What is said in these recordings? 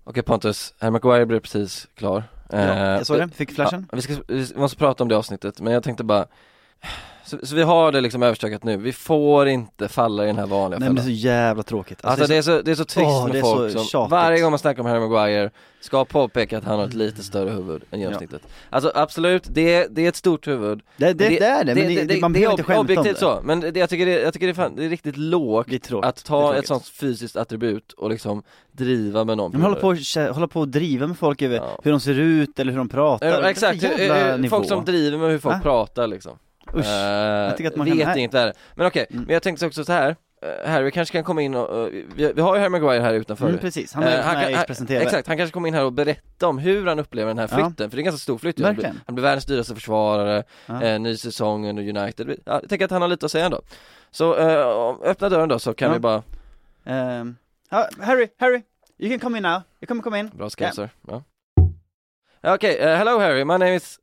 Okej, Pontus, Harry Maguire blev precis klar. Jag såg det, fick flashen. Vi måste prata om det avsnittet, men jag tänkte bara så vi har det liksom överstökat nu. Vi får inte falla i den här vanliga fällan. Nej, men det är så jävla tråkigt. Alltså det är så trist med folk som tjatigt. varje gång man snackar om Harry Maguire ska påpeka att han har ett lite större huvud än genomsnittet. Alltså absolut, det är ett stort huvud. Det är det, men man behöver inte skämta om det. Så, men jag tycker det är riktigt lågt att ta ett sånt fysiskt attribut och liksom driva med någon. De håller på att driva med folk över hur de ser ut eller hur de pratar. Exakt, folk som driver med hur folk pratar liksom. Usch, jag tycker att man vet inget där. Men okej, men jag tänkte också så här. Harry kanske kan komma in och vi har ju Harry Maguire här utanför. Precis, han är presenterad. Exakt, han kanske kommer in här och berätta om hur han upplever den här flytten. För det är en ganska stor flytt. Han blir världens dyraste försvarare, ny säsong under United. Jag tänker att han har lite att säga ändå. Så öppna dörren då, så kan vi bara Harry, you can come in now. You come in. Bra skills, ja. Okej, hello Harry, my name is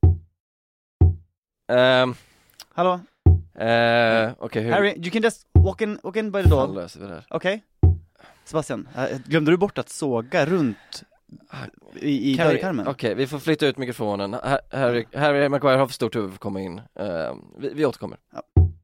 Hallå? Okay, Harry, you can just walk in by the door. Okej. Sebastian, glömde du bort att såga runt i dörrkarmen? Okej, vi får flytta ut mikrofonen. Harry Maguire har för stort huvud för att komma in. Vi återkommer. Ja.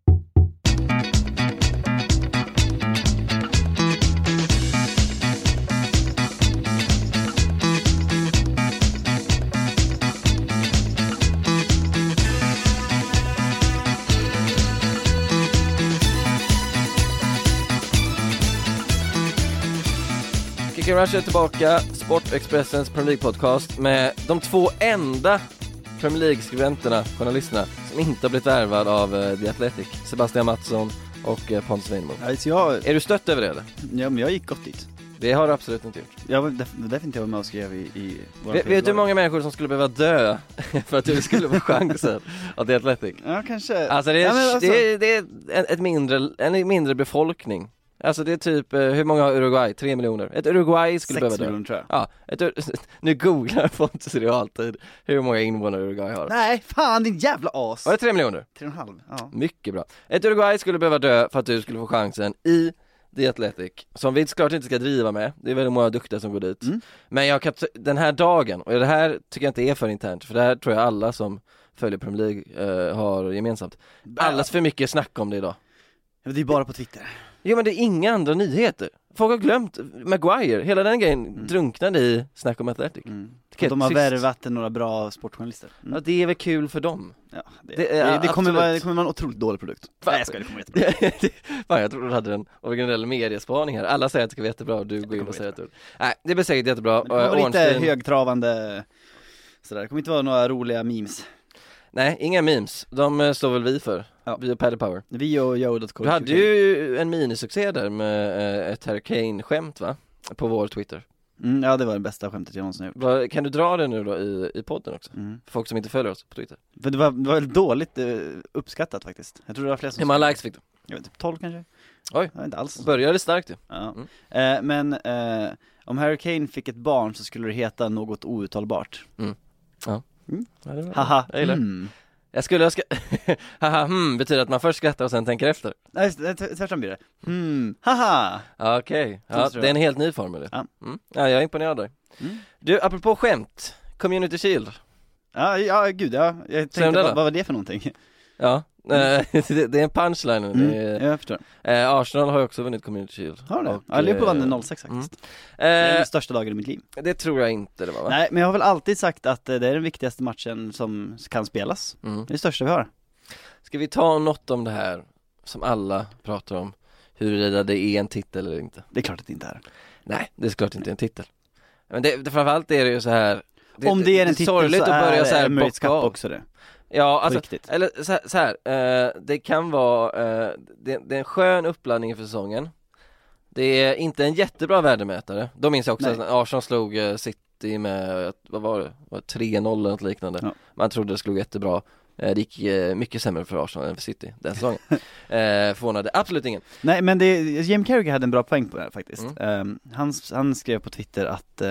Rush är tillbaka, Sportexpressens Premier League-podcast med de två enda Premier League-skribenterna, journalisterna, som inte har blivit värvade av The Athletic, Sebastian Mattsson och Pontus Weinmo. Är du stött över det eller? Ja, men jag gick gott dit. Det har du absolut inte gjort. Jag var definitivt med och skrev i vet du hur många människor som skulle behöva dö för att du skulle få chansen av The Athletic? Ja, kanske. Alltså det är en mindre befolkning. Alltså det är typ, hur många har Uruguay? 3 miljoner. Ett Uruguay skulle behöva 6 miljoner tror jag. Ja, nu googlar Pontus i realtid hur många invånare Uruguay har. Nej, fan din jävla as. Var det 3 miljoner? 3,5, ja. Mycket bra. Ett Uruguay skulle behöva dö för att du skulle få chansen i The Athletic, som vi såklart inte ska driva med. Det är väldigt många duktiga som går dit. Men den här dagen, och det här tycker jag inte är för internt, för det här tror jag alla som följer Premier League har gemensamt. Alldeles för mycket snack om det idag. Ja, det är bara på Twitter. Jo, men det är inga andra nyheter. Folk har glömt Maguire. Hela den grejen drunknade i snack om Athletic. De har värvat några bra sportjournalister. Ja, det är väl kul för dem. Ja, det kommer vara en otroligt dålig produkt. Nej, jag skojar, det kommer jättebra. Jag tror du hade en originell mediespaning här. Alla säger att det ska vara jättebra och du går in och säger att nej, det blir säkert jättebra. Det kommer lite högtravande sådär. Det kommer inte vara några roliga memes. Nej, inga memes. De står väl vi för. Vi och Paddy Power. Vi och Yo.com. Du hade ju en minisuccé där med ett Harry Kane-skämt, va? På vår Twitter. Ja, det var det bästa skämtet jag någonsin har gjort. Kan du dra det nu då i podden också? För folk som inte följer oss på Twitter. För det var dåligt uppskattat faktiskt. Jag tror det var flera som... Hur många likes fick du? Jag vet inte, 12 kanske. Oj, inte alls. Började starkt ju. Ja. Men om Harry Kane fick ett barn så skulle det heta något outtalbart. Ja. Haha. Jag gillar. Jag ska haha, betyder att man först skrattar och sen tänker efter. Nej, tvärtom blir det. Haha. Okej. Ja, det är en helt ny formel. Ja, jag är imponerad där. Du, apropå skämt, Community Shield. Ja, gud, ja. Jag tänkte, vad var det för någonting? Ja, det är en punchline. Jag förstår. Arsenal har ju också vunnit Community Shield. Har det? Ja, Liverpool vann 0-6 faktiskt. Det är den största dagen i mitt liv. Det tror jag inte det var, va? Nej, men jag har väl alltid sagt att det är den viktigaste matchen som kan spelas. Det är det största vi har. Ska vi ta något om det här som alla pratar om? Huruvida det är en titel eller inte? Det är klart att det inte är. Nej, det är klart inte en titel. Men framförallt är det ju så här. Om det är en titel så är Emirates Cup också det. Ja, alltså, eller så här, det kan vara det är en skön uppladdning för säsongen. Det är inte en jättebra värdemätare. Då minns jag också att Arsenal slog City med, vad var det? 3-0 eller något liknande. Ja. Man trodde det slog jättebra. Det gick mycket sämre för Arsenal än för City den säsongen. Förvånade absolut ingen. Nej, men Jim Carragher hade en bra poäng på det här faktiskt. Han skrev på Twitter att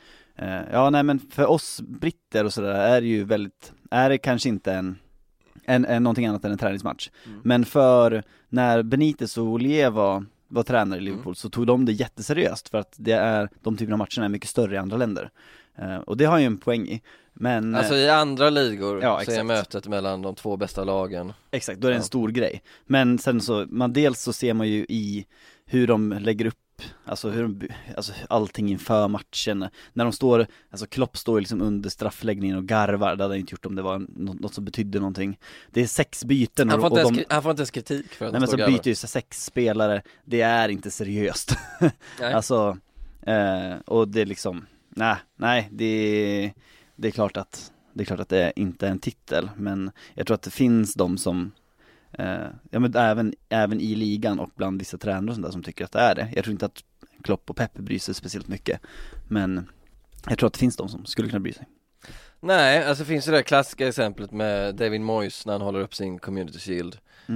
men för oss britter och sådär är det kanske inte en någonting annat än en träningsmatch. Men för när Benitez och Ollier var var tränare i Liverpool så tog de det jätteseriöst för att de typerna av matcherna är mycket större i andra länder. Och det har ju en poäng i. Men, alltså i andra ligor så exakt. är mötet mellan de 2 bästa lagen. Exakt, då är det en stor grej. Men sen så, dels så ser man ju i hur de lägger upp alltså allting inför matchen. När de står, alltså Klopp står liksom under straffläggningen och garvar. Det hade han inte gjort om det var något som betydde någonting. Det är 6 byten. Han får inte ens kritik för att nej, men så byter ju 6 spelare. Det är inte seriöst. Alltså, och det är liksom, nej, det är klart att det inte är en titel. Men jag tror att det finns de som men även i ligan och bland vissa tränare och sånt där som tycker att det är det. Jag tror inte att Klopp och Pep bryr sig speciellt mycket, men jag tror att det finns de som skulle kunna bry sig. Nej, alltså finns det klassiska exemplet med David Moyes när han håller upp sin Community Shield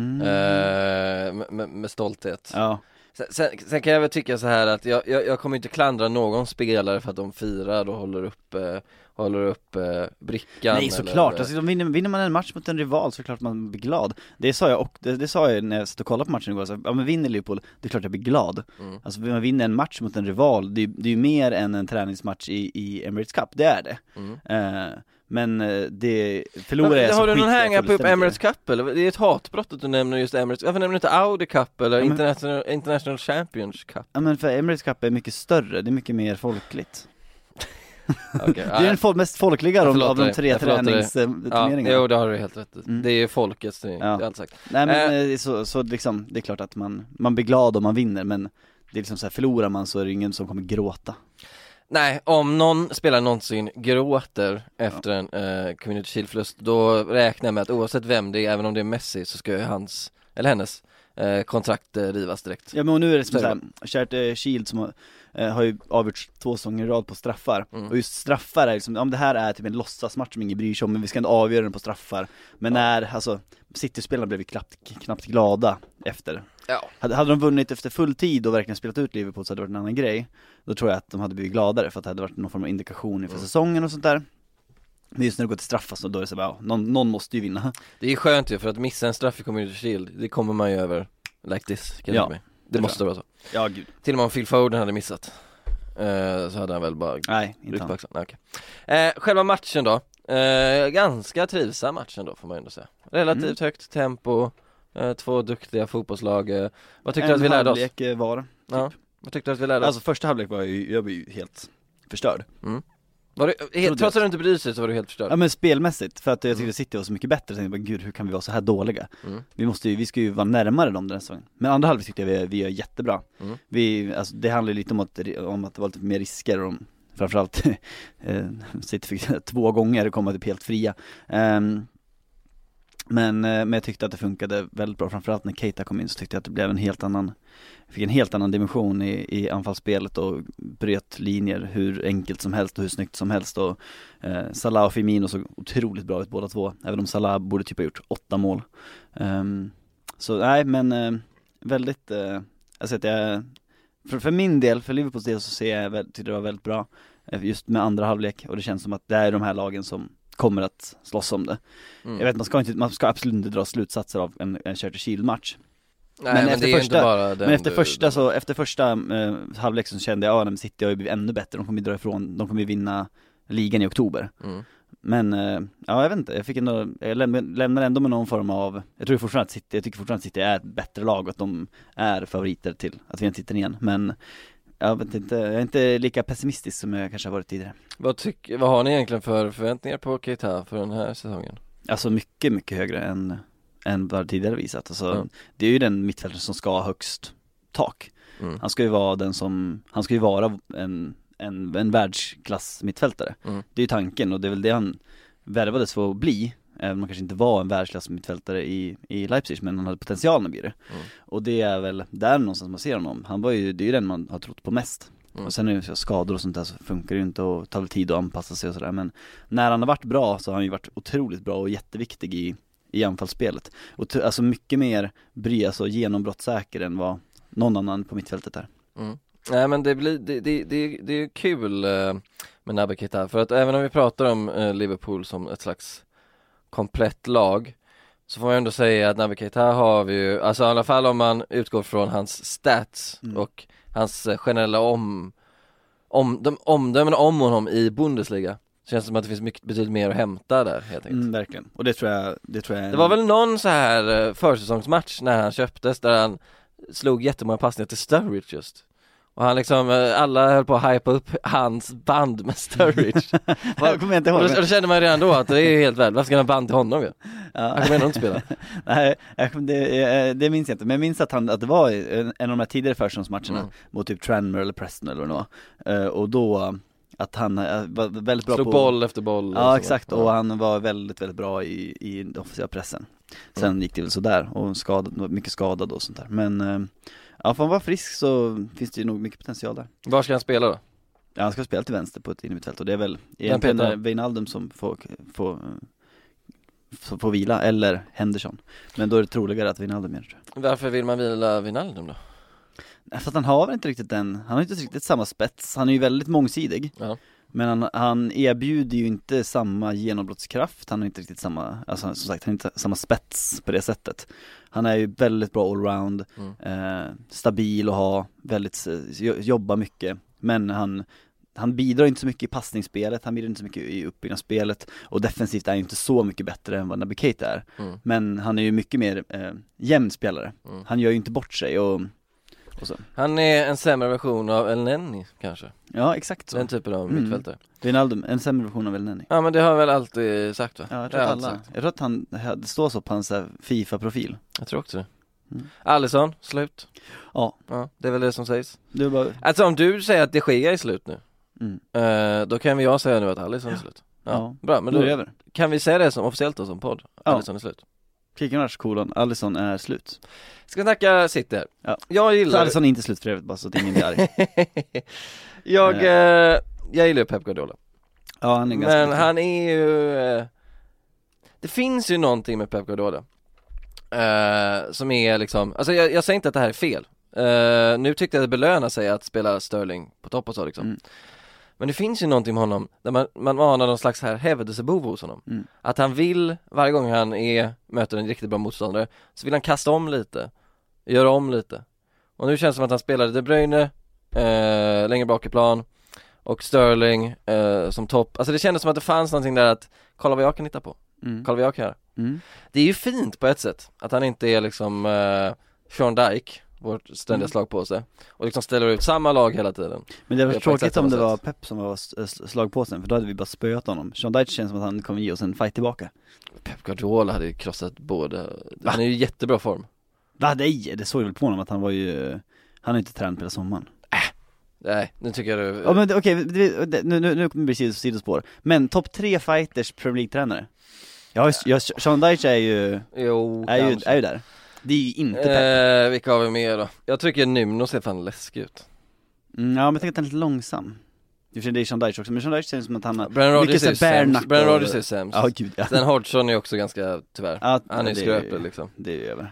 med stolthet. Ja. Sen kan jag väl tycka så här att jag kommer inte klandra någon spelare för att de firar och håller upp brickan. Nej, såklart. Alltså, vinner man en match mot en rival så är det klart man blir glad. Det sa jag när jag satt och kollade på matchen igår. Ja, men vinner Liverpool, det är klart jag blir glad. Alltså man vinner en match mot en rival, det är ju mer än en träningsmatch i Emirates Cup, det är det. Men det förlorar jag så har du någon skit hänga på upp Emirates Cup eller? Det är ett hatbrott att du nämner just Emirates. Varför nämner du inte Audi Cup eller International Champions Cup? Ja, men för Emirates Cup är mycket större, det är mycket mer folkligt. Okay, det är den mest folkliga av de 3 träningsturneringarna. Jo, det har du helt rätt. Det är folkets turnering, det är allt sagt. Nej, men så liksom, det är klart att man blir glad om man vinner, men det är liksom så här, förlorar man så är det ingen som kommer gråta. Nej, om någon spelare någonsin gråter efter en Community Shield-förlust, då räknar jag med att oavsett vem det är, även om det är Messi, så ska ju hans eller hennes kontrakt rivas direkt. Ja, men nu är det som så här, Charity Shield som har ju avgjort 2 säsonger i rad på straffar. Och just straffar är liksom, det här är typ en låtsasmatch som ingen bryr sig om, men vi ska inte avgöra den på straffar. Men alltså City-spelarna blev knappt glada efter. Ja. Hade de vunnit efter full tid och verkligen spelat ut Liverpool så hade det varit en annan grej. Då tror jag att de hade blivit gladare, för att det hade varit någon form av indikation inför säsongen och sånt där. Men just när det går till straffar så då är det så bara, någon måste ju vinna. Det är skönt ju, för att missa en straff i Community Shield, det kommer man ju över like this, kan jag säga. Det måste vara så. Ja, gud. Till och med om Phil Foden hade missat så hade han väl bara inte han. Okay. Själva matchen då, ganska trivsam matchen då, får man ändå säga. Relativt högt tempo, 2 duktiga fotbollslag. Vad tyckte du att vi lärde oss? En halvlek var det, typ. Ja. Vad tyckte du att vi lärde oss? Alltså första halvlek var jag var ju helt förstörd. Var du, trots att du inte bryr sig så var du helt förstörd? Ja, men spelmässigt, för att jag tyckte City var så mycket bättre. Så jag tänkte, gud, hur kan vi vara så här dåliga? Vi ska ju vara närmare dem den här säsongen. Men andra halvlek tyckte jag vi gör jättebra. Alltså, det handlar lite om att det var lite mer risker. Och framförallt City fick 2 gånger komma typ helt fria. Men jag tyckte att det funkade väldigt bra. Framförallt när Keita kom in så tyckte jag att det blev en helt annan dimension i anfallsspelet och bröt linjer hur enkelt som helst och hur snyggt som helst. Och Salah och Firmino såg otroligt bra ut båda två, även om Salah borde typ ha gjort 8 mål. Så nej, men väldigt alltså att jag för min del, för Liverpools del, så ser jag tycker det var väldigt bra just med andra halvlek, och det känns som att det är de här lagen som kommer att slåss om det. Jag vet, man ska absolut inte dra slutsatser av en Charity Shield-match. Nej, men efter efter första halvlek så kände jag att City har ju blivit ännu bättre. De kommer ju dra ifrån, de kommer ju vinna ligan i oktober. Men jag vet inte, jag lämnar ändå med någon form av, jag tycker fortfarande att City är ett bättre lag och att de är favoriter till att vinna titeln igen. Men jag vet inte, jag är inte lika pessimistisk som jag kanske har varit tidigare. Vad har ni egentligen för förväntningar på Keita för den här säsongen? Alltså mycket, mycket högre än vad tidigare visat. Alltså, det är ju den mittfältaren som ska ha högst tak. Han ska ju vara en världsklass mittfältare. Det är ju tanken, och det är väl det han värvades för att bli. Även om man kanske inte var en världsklass mittfältare i Leipzig, men han hade potentialen att bli det. Och det är väl där någonstans man ser honom. Det är ju den man har trott på mest. Och sen är det skador och sånt där, så funkar det ju inte, och tar väl tid att anpassa sig och sådär. Men när han har varit bra så har han ju varit otroligt bra och jätteviktig i anfallsspelet. Och alltså mycket mer alltså genombrottssäker än vad någon annan på mittfältet är. Nej, men det är kul med Naby Keita, för att även om vi pratar om Liverpool som ett slags komplett lag, så får man ändå säga att Naby Keita har vi ju, alltså i alla fall om man utgår från hans stats och hans generella omdömen om honom i Bundesliga. Känns som att det finns betydligt mer att hämta där helt enkelt. Verkligen. Och det tror jag Det var väl någon så här försäsongsmatch när han köptes där han slog jättemånga passningar till Sturridge just. Och han liksom, alla höll på att hypa upp hans band med Sturridge. Jag kommer inte ihåg. Och då kände man redan då att det är helt väl. Varför ska han ha band till honom ju? Han kommer ändå inte spela. Nej, det minns jag inte. Men jag minns att det var en av de här tidigare försäsongsmatcherna mot typ Tranmere eller Preston eller vad det var. Och då att han var väldigt bra slog boll efter boll. Ja, exakt. Och han var väldigt, väldigt bra i den offensiva pressen. Sen gick det väl sådär och mycket skadad och sånt där. Men ja, för han var frisk så finns det ju nog mycket potential där. Var ska han spela då? Ja, han ska spela till vänster på ett innermittfält och det är väl egentligen Wijnaldum som får vila, eller Henderson. Men då är det troligare att Wijnaldum gör det. Varför vill man vila Wijnaldum då? För att han har väl inte riktigt han har inte riktigt samma spets. Han är ju väldigt mångsidig. Ja. Men han erbjuder ju inte samma genombrottskraft. Han har inte riktigt samma, alltså som sagt, han har inte samma spets på det sättet. Han är ju väldigt bra allround, stabil och ha väldigt, jobba mycket. Men han bidrar inte så mycket i passningsspelet, han bidrar inte så mycket i uppbyggnadsspelet. Och defensivt är han ju inte så mycket bättre än vad Naby Keita är. Men han är ju mycket mer jämn spelare. Han gör ju inte bort sig och så. Han är en sämre version av El Neni kanske. Ja, exakt så. Den typen av mittfältare. Wijnaldum, en sämre version av El Neni. Ja, men det har jag väl alltid sagt, va? Ja, jag tror att han står så på hans FIFA-profil. Jag tror också det. Alisson, slut. Ja, det är väl det som sägs. Det bara... Alltså om du säger att det sker är slut nu, då kan jag säga nu att Alisson är slut. Ja. Bra, men då kan vi säga det som officiellt då, som podd. Alisson är slut. Kickernars Alisson är slut. Ska vi snacka City här? Ja. Jag gillar... Så Alisson är inte slut för övrigt, bara så att ingen blir arg. Jag gillar Pep Guardiola. Ja, han är ganska men han är ju... Det finns ju någonting med Pep Guardiola som är liksom... Alltså jag säger inte att det här är fel. Nu tyckte jag det belönar sig att spela Sterling på topp och så liksom. Men det finns ju någonting med honom där man anar någon slags här hävdelsebehov hos honom. Att han vill, varje gång han möter en riktigt bra motståndare, så vill han kasta om lite, göra om lite. Och nu känns det som att han spelade De Bruyne längre bak i plan och Sterling som topp. Alltså det kändes som att det fanns någonting där att kolla vad jag kan hitta på. Kolla vad jag kan göra. Det är ju fint på ett sätt att han inte är liksom Sean Dyche, vårt ständiga slag på sig, och liksom ställer ut samma lag hela tiden. Men det var tråkigt om det var Pep som var slag på sig, för då hade vi bara spöat honom. Sean Dyche känns som att han kommer ge oss en fight tillbaka. Pep Guardiola hade ju krossat båda. Han är ju i jättebra form. Det såg väl på honom att han var ju... Han har inte tränat hela sommaren. Nej, nu tycker jag du... Ja, men okej, nu kommer det bli sidospår. Men topp 3 fighters Premier League-tränare. Sean Dyche är ju där. Det är ju inte Pep. Vilka har vi med då? Jag tycker Nuno ser fan läskig ut. Ja, men jag tänker att han är lite långsam. Det är Sean Dyche också, men Sean Dyche känns som att han har Brennan Rodgers är sämst. Ja, gud, ja. Sen Hodgson är också ganska, tyvärr. Han är skröplig liksom. Det är ju över.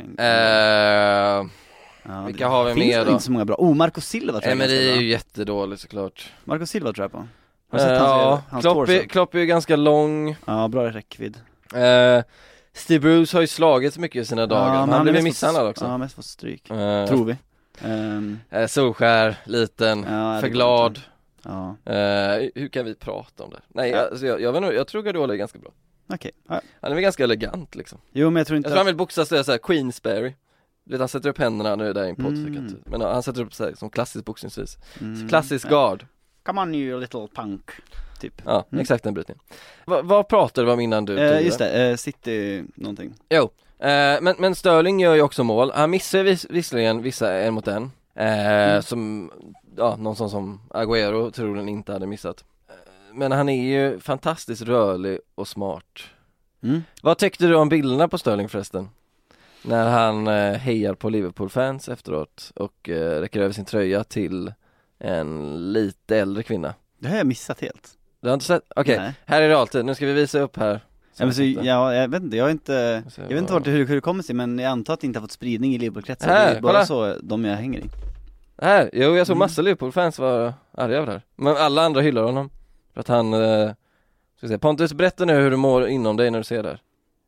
Vilka har vi med då? Finns inte så många bra. Marco Silva tror jag. Emery är ju jättedålig såklart. Marco Silva tror jag på. Klopp är ju ganska lång. Ja, bra räckvidd. Steve Bruce har ju slagits mycket i sina dagar. Han blev misshandlad också. Ja, mest fått stryk. Tror vi. Solskär, liten, för glad. Ja. Hur kan vi prata om det? Nej, alltså, jag vet inte, jag tror Guardiola är ganska bra. Okej. Han är väl ganska elegant liksom. Jo, men jag tror inte... Jag tror han vill boxa så här Queensberry. Han sätter upp händerna nu där i en podd. Men han sätter upp så här, som klassisk boxningsvis. Klassisk guard. Come on you little punk. Typ. Ja, exakt den brytningen. Vad pratade du om innan du tog just det, City någonting. Jo, men Sterling gör ju också mål. Han missar visserligen vissa en mot en. Som, någon sån som Agüero troligen inte hade missat. Men han är ju fantastiskt rörlig och smart. Vad tyckte du om bilderna på Sterling förresten? När han hejar på Liverpool-fans efteråt och räcker över sin tröja till en lite äldre kvinna. Det har jag missat helt. Du har inte sett? Okej, här är det alltid. Nu ska vi visa upp här. Jag vet inte, jag vet inte hur det kommer sig, men jag antar att det inte har fått spridning i Liverpool-kretsen. Det är bara så de jag hänger i. Här, jag såg massa Liverpool-fans var arga över det här. Men alla andra hyllar honom. För att han, ska säga, Pontus, berätta nu hur du mår inom dig när du ser det här.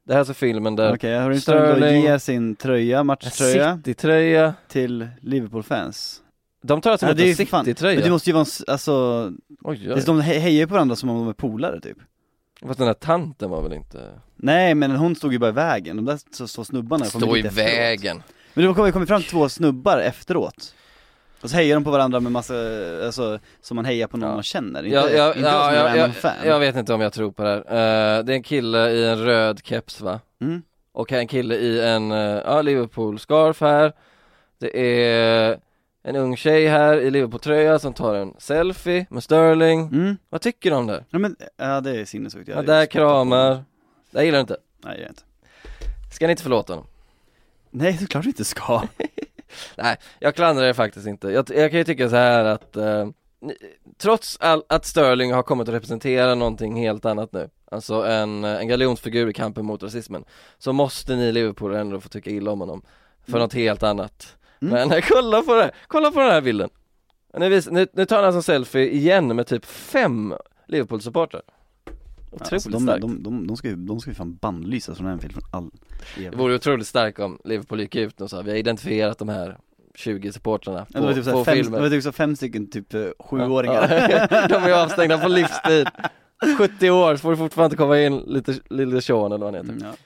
Det här är så filmen där Okej, har du inte att ge sin tröja, matchtröja City-tröja till Liverpool-fans? De tar alltså emot en City-tröja. Men det måste ju vara alltså, de hejar ju på varandra som om de är polare typ. Fast den här tanten var väl inte... Nej, men hon stod ju bara i vägen. De där så snubbarna står i vägen. Men det kommer fram 2 snubbar efteråt. Och så hejar de på varandra med massa, alltså, som man hejar på någon man känner. Jag vet inte om jag tror på det här. Det är en kille i en röd keps, va? Och en kille i en Liverpool-scarf här. Det är en ung tjej här i Liverpool-tröja som tar en selfie med Sterling. Vad tycker du om det? Ja, det är sinnessjukt. Där kramar. Det gillar du inte? Nej, jag inte. Ska ni inte förlåta honom? Nej, så klart du inte ska. Nej, jag klandrar det faktiskt inte. Jag kan ju tycka så här att trots att Sterling har kommit att representera någonting helt annat nu, alltså en galjonsfigur i kampen mot rasismen, så måste ni Liverpool ändå få tycka illa om honom för något helt annat. Men kolla på den här bilden. Nu tar han alltså selfie igen med typ 5 Liverpool-supportrar. Alltså, de ska ju fan bannlysas från en film från all. Det vore otroligt starkt om Liverpool gick ut och sa vi har identifierat de här 20 supportrarna på filmen. Det var typ så 5 stycken typ 7-åringar. De är ju avstängda på livstid. 70 år så får du fortfarande komma in lite Sean eller vad han heter. Ja.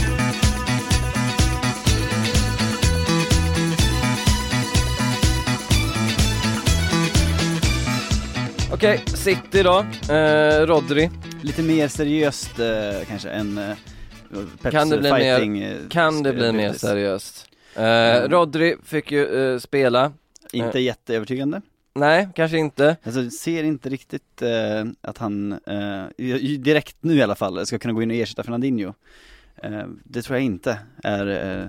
Okej, City då, Rodri. Lite mer seriöst kanske än kan det bli mer seriöst? Rodri fick ju spela. Inte jätteövertygande. Nej, kanske inte. Alltså ser inte riktigt att han direkt nu i alla fall ska kunna gå in och ersätta Fernandinho. Det tror jag inte är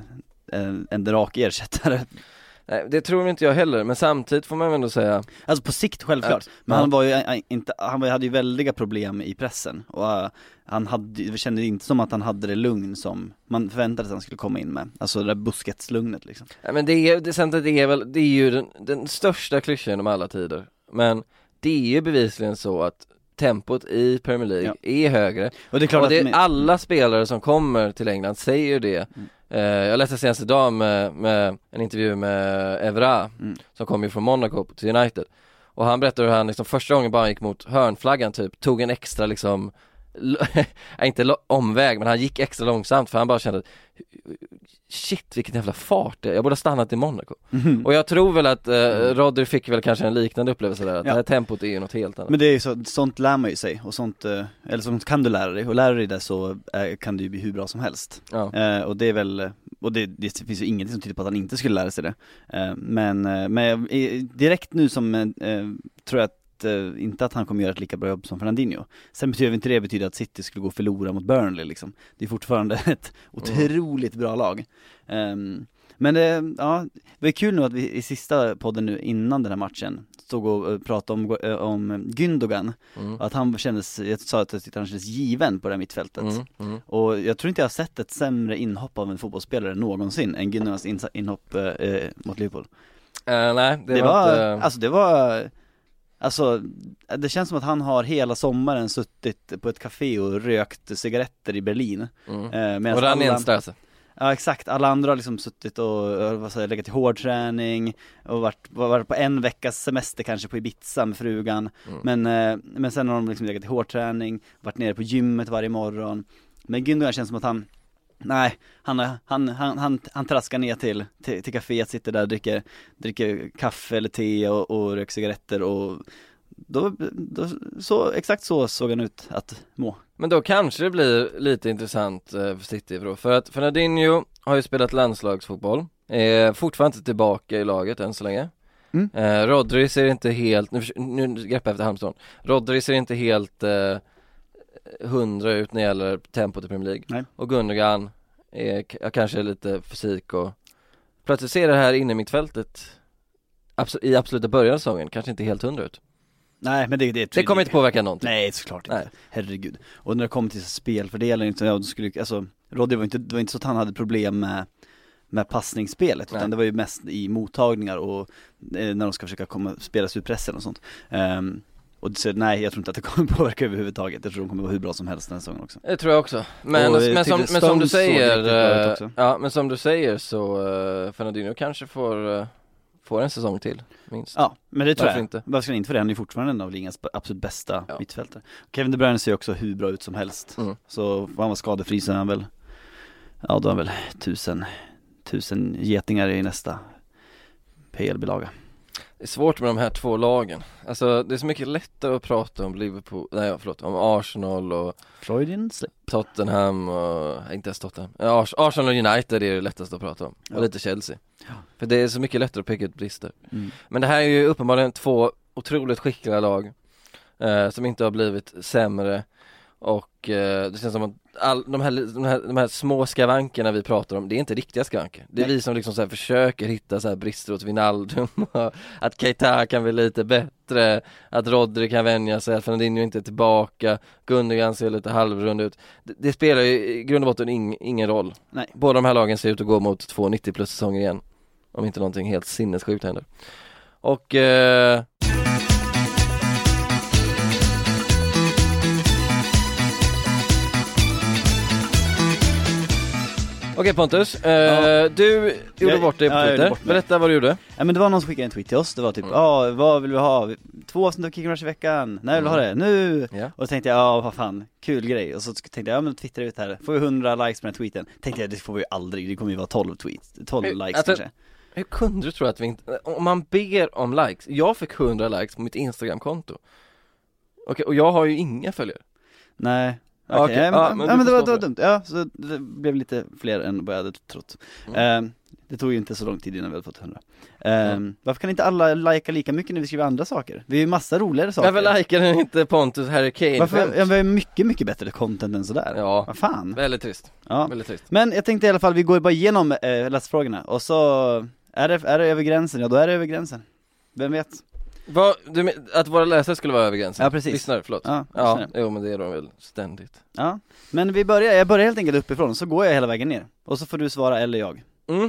en rak ersättare. Nej, det tror inte jag heller, men samtidigt får man ändå säga. Alltså på sikt självklart. Men han hade ju väldiga problem i pressen. Och det kände inte som att han hade det lugn som man förväntade sig att han skulle komma in med. Alltså det där Busquets-lugnet liksom. Ja, men det är ju den största klyschan om alla tider. Men det är ju bevisligen så att tempot i Premier League är högre. Och det är klart alla spelare som kommer till England säger ju det. Jag läste senast idag med en intervju med Evra som kom ju från Monaco till United. Och han berättade hur han liksom första gången bara gick mot hörnflaggan typ, tog en extra liksom inte omväg, men han gick extra långsamt för han bara kände shit, vilken jävla fart det är. Jag borde ha stannat i Monaco. Och jag tror väl att Rodri fick väl kanske en liknande upplevelse där, att det här tempot är ju något helt annat. Men det är ju sånt lär man ju sig. Och sånt, eller sånt kan du lära dig. Och lär dig det så kan du ju bli hur bra som helst. Och det är väl, och det finns ju ingenting som tyder på att han inte skulle lära sig det. Men direkt nu som tror jag att inte att han kommer göra ett lika bra jobb som Fernandinho. Sen betyder inte det betyder att City skulle gå och förlora mot Burnley liksom. Det är fortfarande ett otroligt bra lag. Men det var kul nu att vi i sista podden nu innan den här matchen stod och pratade om Gündogan. Att han kändes, jag sa att han kändes given på det här mittfältet. Och jag tror inte jag har sett ett sämre inhopp av en fotbollsspelare någonsin än Gündogans inhopp mot Liverpool. Nej, det var Alltså, det känns som att han har hela sommaren suttit på ett café och rökt cigaretter i Berlin. Och den är en stress. Ja, exakt. Alla andra har liksom suttit och legat i hårdträning och varit på en veckas semester kanske på Ibiza med frugan. Men sen har de liksom legat i hårdträning, varit nere på gymmet varje morgon. Men Gündogan känns som att han traskar ner till kaféet, sitter där, dricker kaffe eller te och röker cigaretter och då exakt så såg han ut att må. Men då kanske det blir lite intressant för City då, för att Fernandinho har ju spelat landslagsfotboll, är fortfarande inte tillbaka i laget än så länge. Rodri ser inte helt, nu greppar jag efter halmstrån, Rodri ser inte helt 100 ut när det gäller tempot i Premier League. Nej. Och Gundogan är kanske lite fysik och plötsligt ser det här inne i mittfältet i absoluta början av säsongen kanske inte helt 100 ut. Nej, men det kommer inte påverka någonting. Nej, såklart inte. Nej. Herregud. Och när det kommer till spelfördelning så Rodri var inte så att han hade problem med passningsspelet. Utan det var ju mest i mottagningar och när de ska försöka spela ut pressen och sånt. Och så, nej, jag tror inte att det kommer påverka överhuvudtaget. Jag tror de kommer vara hur bra som helst den här säsongen också. Det tror jag också. Men som du säger, men som du säger så Fernandinho kanske får en säsong till minst. Ja, men det tror Varför jag inte? Varför ska han inte, för det? Han är ju fortfarande en av ligans absolut bästa mittfältare. Kevin De Bruyne ser också hur bra ut som helst. Så får han vara skadefri så är han väl, ja då är han väl 1000 getingar i nästa PL-bilaga. Det är svårt med de här två lagen. Alltså det är så mycket lättare att prata om Liverpool, om Arsenal och Freudian slip. Tottenham och, inte ens Tottenham. Arsenal och United är det lättaste att prata om. Och lite Chelsea. Ja. För det är så mycket lättare att peka ut brister. Men det här är ju uppenbarligen två otroligt skickliga lag som inte har blivit sämre. Och det känns som att de här små skavankerna vi pratar om, det är inte riktiga skavanker. Det är vi som liksom så här försöker hitta så här brister åt Wijnaldum, att Keita kan bli lite bättre, att Rodri kan vänja sig, att Fernandinho inte är tillbaka, Gundogan ser lite halvrund ut. Det spelar ju i grund och botten ingen roll. Nej. Båda de här lagen ser ut att gå mot 2 90 plus säsonger igen, om inte någonting helt sinnessjukt händer. Och Okej Pontus, du gjorde bort dig på Twitter. Berätta vad du gjorde. Ja, men det var någon som skickade en tweet till oss. Det var typ, vad vill vi ha? 2 avsnitt av Kicking Rush i veckan. Nej, jag vill ha det, nu! Yeah. Och då tänkte jag, vad fan, kul grej. Och så tänkte jag, men twittera ut här. Får vi 100 likes på den här tweeten? Tänkte jag, det får vi aldrig. Det kommer ju vara 12 likes kanske. Hur kunde du tro att vi inte... Om man ber om likes. Jag fick 100 likes på mitt Instagram-konto. Okej, och jag har ju inga följare. Nej. Okay. Men det var dumt. Ja, så det blev lite fler än vad jag hade trott. Det tog ju inte så lång tid innan vi hade fått 100. Varför kan inte alla lika lika mycket när vi skriver andra saker? Vi har ju massa roligare saker. Varför likar ni inte Pontus Harry Kane? Varför? Vi har mycket, mycket bättre content än sådär. Ja. Vad fan? Väldigt trist. Ja. Väldigt trist. Men jag tänkte i alla fall, vi går bara igenom läsfrågorna. Och så är det över gränsen. Ja, då är det över gränsen. Vem vet? Att våra läsare skulle vara över gränsen? Ja, precis. Lyssnare, förlåt. Ja, jo, men det är de väl ständigt. Ja, men jag börjar helt enkelt uppifrån. Så går jag hela vägen ner. Och så får du svara eller jag.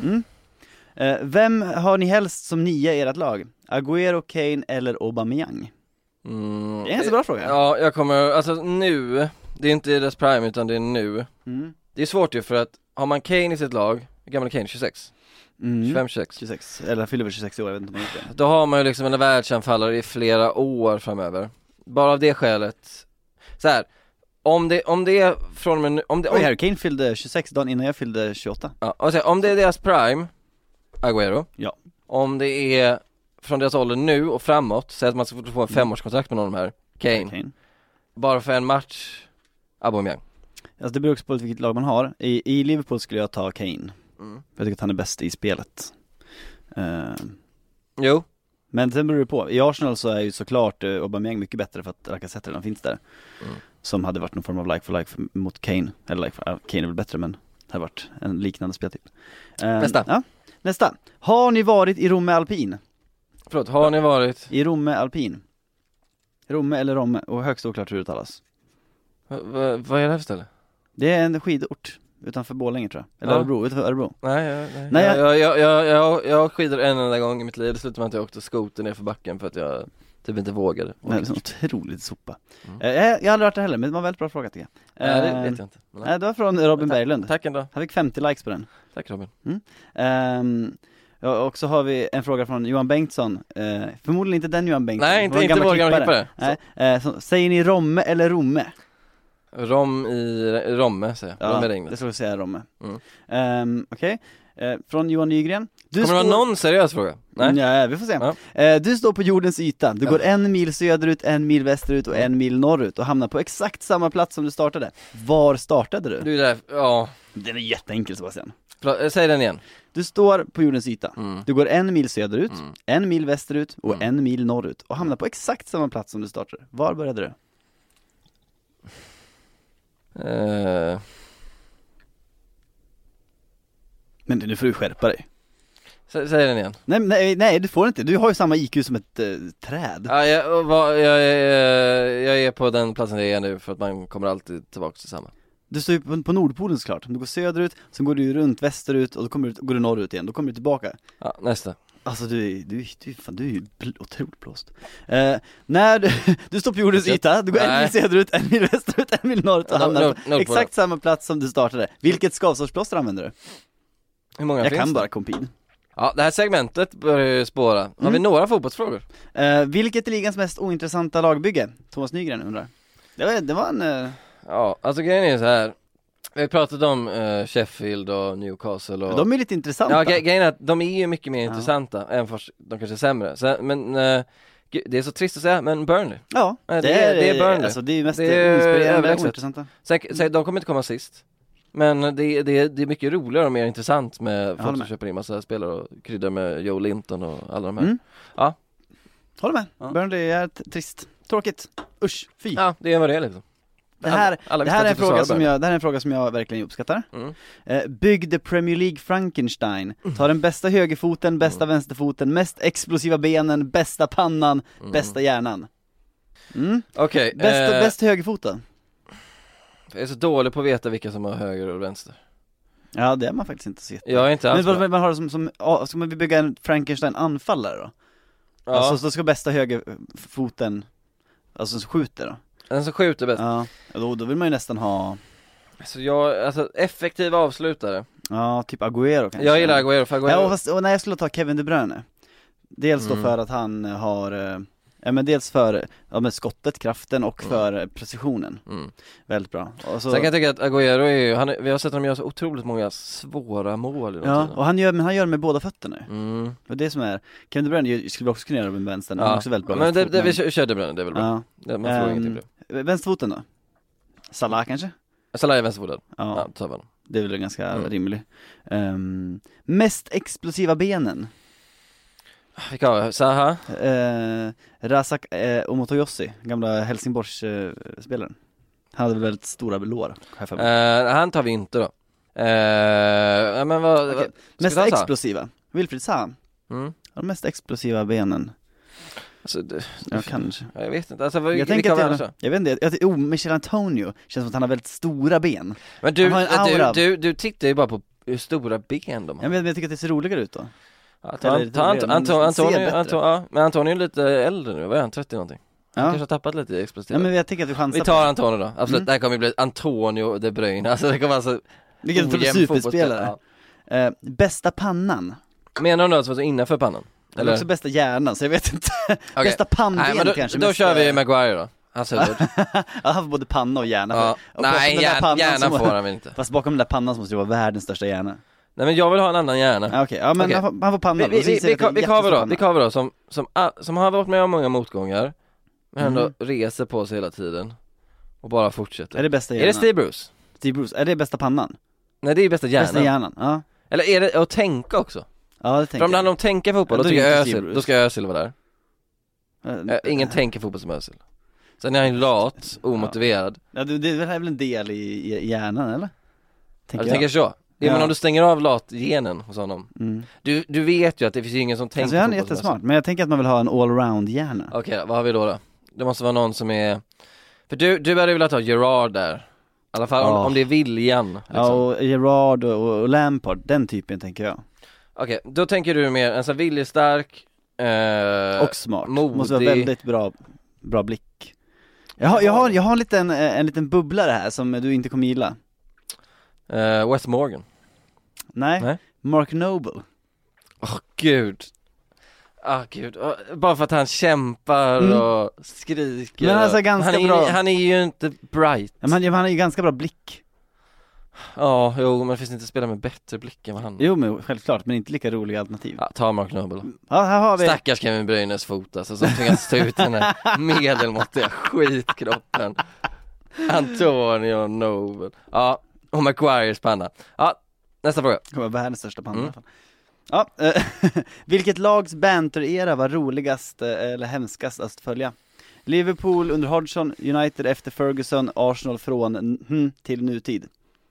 Vem har ni helst som 9 i ert lag? Agüero, Kane eller Aubameyang? Det är en så bra fråga. Ja, jag kommer, alltså nu. Det är inte i deras prime utan det är nu. Det är svårt ju för att har man Kane i sitt lag, hur gammal är Kane? 26? 25-26 eller fyller väl 26 år, jag vet inte om man det. Då har man ju liksom en världsanfallare i flera år framöver. Bara av det skälet. Så här, om det är från Harry Kane fyllde 26 dagen innan jag fyllde 28. Ja, och så, om det är deras prime Agüero. Ja. Om det är från deras ålder nu och framåt, så att man ska få en 5-årskontrakt med någon av de här. Kane. Bara för en match Aubameyang. Alltså det beror också på vilket lag man har. I Liverpool skulle jag ta Kane. Jag tycker att han är bäst i spelet. Jo. Men sen beror det på. I Arsenal så är ju såklart Aubameyang mycket bättre för att Lacazette redan finns där. Som hade varit någon form av like for like mot Kane. Eller Kane är väl bättre, men det har varit en liknande speltyp. Nästa. Ja, nästa. Har ni varit i Romme Alpin? Förlåt, har ni varit? I Romme Alpin. Romme eller Romme, och högst oklart hur det talas. Vad är det här för ställe? Det är en skidort utanför Borlänge tror jag. Eller Örebro, utanför Örebro. Nej. Jag skidor en enda gång i mitt liv. Det slutade med att jag åkte skoter ner för backen för att jag typ inte vågade. Det är så otroligt sopa. Jag har aldrig varit där heller, men det var en väldigt bra fråga tycker jag. Det vet jag inte. Nej, det var från Robin Berglund. Tack ändå. Han fick 50 likes på den. Tack Robin. Och så har vi en fråga från Johan Bengtsson. Förmodligen inte den Johan Bengtsson. Nej, inte vår gamla klippare. Säger ni Romme eller Romme? Romme säger jag. Ja, det ska vi säga Romme. Okej. Från Johan Nygren. Kommer det vara någon seriös fråga? Nej, vi får se. Du står på jordens yta. Du går 1 mil söderut, 1 mil västerut och 1 mil norrut och hamnar på exakt samma plats som du startade. Var startade du? Du är där, ja. Den är jätteenkel, Sebastian. Säg den igen. Du står på jordens yta. Du går 1 mil söderut, 1 mil västerut och 1 mil norrut och hamnar på exakt samma plats som du startade. Var började du? Men nu får du skärpa dig. Säg den igen. Nej, du får inte. Du har ju samma IQ som ett träd. Ja, jag är på den platsen jag är nu för att man kommer alltid tillbaka till samma. Du står ju på Nordpolen såklart. Om du går söderut, så går du runt västerut och då går du norrut igen. Då kommer du tillbaka. Ja, nästa. Alltså du är ju otroligt blåst. När du står på jordens yta, du går en mil söderut, en mil västerut, en mil norrut och hamnar på exakt samma plats som du startade. Vilket skavsårsplåster använder du? Hur många Jag finns kan det? bara Compin. Ja, det här segmentet börjar ju spåra. Har vi några fotbollsfrågor? Vilket är ligans mest ointressanta lagbygge? Thomas Nygren undrar. Det var en... Ja, alltså grejen är så här. Vi har pratat om Sheffield och Newcastle och... De är lite intressanta. Ja, grejen är att de är ju mycket mer intressanta, även fast de kanske är sämre. Så, men det är så trist att säga, men Burnley. Ja, det är Burnley. Alltså det är ju mest inspirerande och intressanta. Säg, de kommer inte komma sist. Men det är mycket roligare och mer intressant med folk som köper in massa spelare och kryddar med Joe Linton och alla de här. Ja. Håller med. Ja. Burnley är trist. Tråkigt. Usch, fy. Ja, det är vad det är liksom. Det här är en fråga som jag verkligen uppskattar. Bygg the Premier League Frankenstein. Ta den bästa högerfoten, bästa vänsterfoten, mest explosiva benen, bästa pannan, bästa hjärnan. Okej. Bäst högerfoten. Jag är så dålig på att veta vilka som har höger och vänster. Ja, det är man faktiskt inte så jätte. Jag är inte alls. Men man har det som ska man bygga en Frankenstein anfallare då? Ja. Alltså så ska bästa högerfoten, alltså som skjuter då. Den som skjuter bäst. Ja, då vill man ju nästan ha. Alltså effektiva avslutare. Ja, typ Agüero kanske. Jag gillar Agüero. Ja, och när jag skulle ta Kevin De Bruyne. Dels då för att han har men dels för med skottet, kraften och för precisionen. Väldigt bra. Och så... Sen kan jag tycka att Agüero är ju, vi har sett honom göra så otroligt många svåra mål. Ja, och han gör med båda fötterna. Och det som är Kevin De Bruyne skulle också kunna göra med vänstern. Han är också väldigt bra. Men det vi kör De Bruyne, det är väl bra. Ja. Man får ingenting bra. Vänsterfoten då? Salah kanske? Salah är vänsterfoten. Ja, tar man. Det är väl ganska rimligt. Mest explosiva benen? Vilka har vi? Zaha? Razak Omotoyossi, gamla Helsingborgs spelaren. Han hade väldigt stora lår. Han tar vi inte då. Men vad, okay. Mest explosiva? Wilfried Zaha. De mest explosiva benen. Alltså, kanske. Jag vet inte. Alltså, jag tänker att jag vet inte. Michel Antonio känns som att han har väldigt stora ben. Men du tittar ju bara på hur stora ben de har. Men jag tycker att det ser roligare ut då. Men Antonio är lite äldre nu. Vad är han? 30 någonting? Han kanske har tappat lite i explosiva. Ja, men jag tänker att vi tar Antonio då. Absolut. Det här kommer bli Antonio De Bruyne. Alltså det kommer alltså vilken superspelare. Bästa pannan. Menar du alltså innanför pannan? Eller också bästa hjärnan, så jag vet inte. Bästa pannben kanske. Då kör vi Maguire då. Hans huvud. Han får både panna och hjärna. Ja. Nej, hjärnan får han väl inte. Fast bakom den där pannan så måste det vara världens största hjärna. Nej, men jag vill ha en annan hjärna. Okej, ja men han får panna. Vi kaver då som har varit med om många motgångar, men ändå reser på sig hela tiden och bara fortsätter. Är det bästa hjärnan? Är det Steve Bruce? Steve Bruce, är det bästa pannan? Nej, det är bästa hjärnan. Bästa hjärnan, ja. Eller är det att tänka också? Ja, det tänker för om det handlar om tänka fotboll, då tycker jag då ska Özil vara där. Ingen tänker fotboll som Özil. Sen är han lat, omotiverad. Ja, det är väl en del i hjärnan, eller? Tänker så. Ja, men om du stänger av lat-genen hos honom. Du vet ju att det finns ingen som tänker alltså, han är jättesmart, men jag tänker att man vill ha en all-round-hjärna. Okej, vad har vi då? Det måste vara någon som är... För du hade velat ha Gerard där. I alla fall om det är viljan liksom. Ja, och Gerard och Lampard, den typen tänker jag. Okej, då tänker du mer en sån viljestark och smart, modig. Måste vara väldigt bra blick. Jag har en liten bubblare här som du inte kommer gilla. Wes Morgan. Nej. Mark Noble. Gud. Bara för att han kämpar och skriker. Men alltså han är ju inte bright. Ja, men han är ju ganska bra blick. Ja, men det finns inte spela med bättre blick än vad han. Jo, men självklart, men inte lika roliga alternativ. Ja, ta Mark Noble. Ja, här har vi. Stackars Kevin Bruynes fot, alltså, som tvingas ta ut den här medelmåttiga skitkroppen. Antonio Noble. Ja, och Maguires panna. Ja, nästa fråga. Det var världens största panna i alla fall. Ja, vilket lags banter-era var roligast eller hemskast att följa? Liverpool under Hodgson, United efter Ferguson, Arsenal från till nutid.